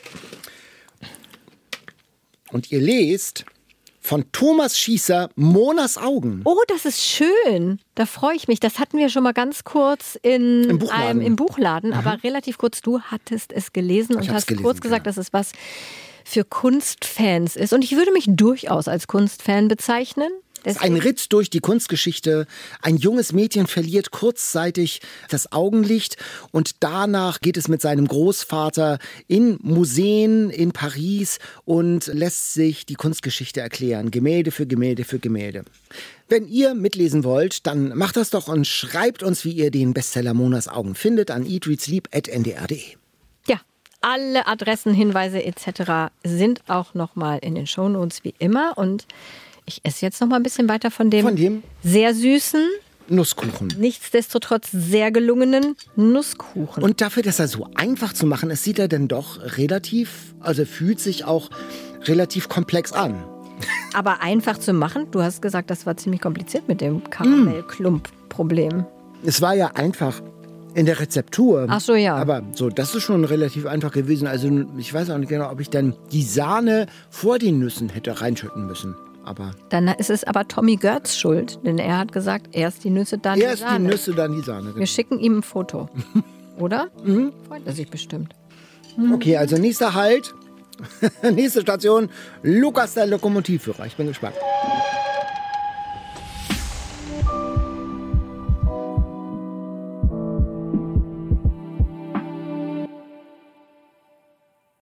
Und ihr lest von Thomas Schießer Monas Augen. Oh, das ist schön. Da freue ich mich. Das hatten wir schon mal ganz kurz im Buchladen, aber relativ kurz. Du hattest es gelesen und hast kurz gesagt, dass es was für Kunstfans ist. Und ich würde mich durchaus als Kunstfan bezeichnen. Es ist ein Ritt durch die Kunstgeschichte. Ein junges Mädchen verliert kurzzeitig das Augenlicht und danach geht es mit seinem Großvater in Museen in Paris und lässt sich die Kunstgeschichte erklären. Gemälde für Gemälde für Gemälde. Wenn ihr mitlesen wollt, dann macht das doch und schreibt uns, wie ihr den Bestseller Monas Augen findet, an eatreadsleep@ndr.de. Ja, alle Adressen, Hinweise etc. sind auch nochmal in den Shownotes wie immer und ich esse jetzt noch mal ein bisschen weiter von dem sehr süßen, Nusskuchen. Nichtsdestotrotz sehr gelungenen Nusskuchen. Und dafür, dass er so einfach zu machen ist, sieht er denn doch fühlt sich auch relativ komplex an. Aber einfach zu machen, du hast gesagt, das war ziemlich kompliziert mit dem Karamellklump-Problem. Es war ja einfach in der Rezeptur. Ach so, ja. Aber so, das ist schon relativ einfach gewesen. Also ich weiß auch nicht genau, ob ich dann die Sahne vor den Nüssen hätte reinschütten müssen. Aber dann ist es aber Tommy Görz schuld, denn er hat gesagt, erst die Nüsse, dann die Sahne. Erst die Nüsse, dann die Sahne. Wir schicken ihm ein Foto. Oder? Freut er sich bestimmt. Okay, also nächster Halt, nächste Station, Lukas der Lokomotivführer. Ich bin gespannt.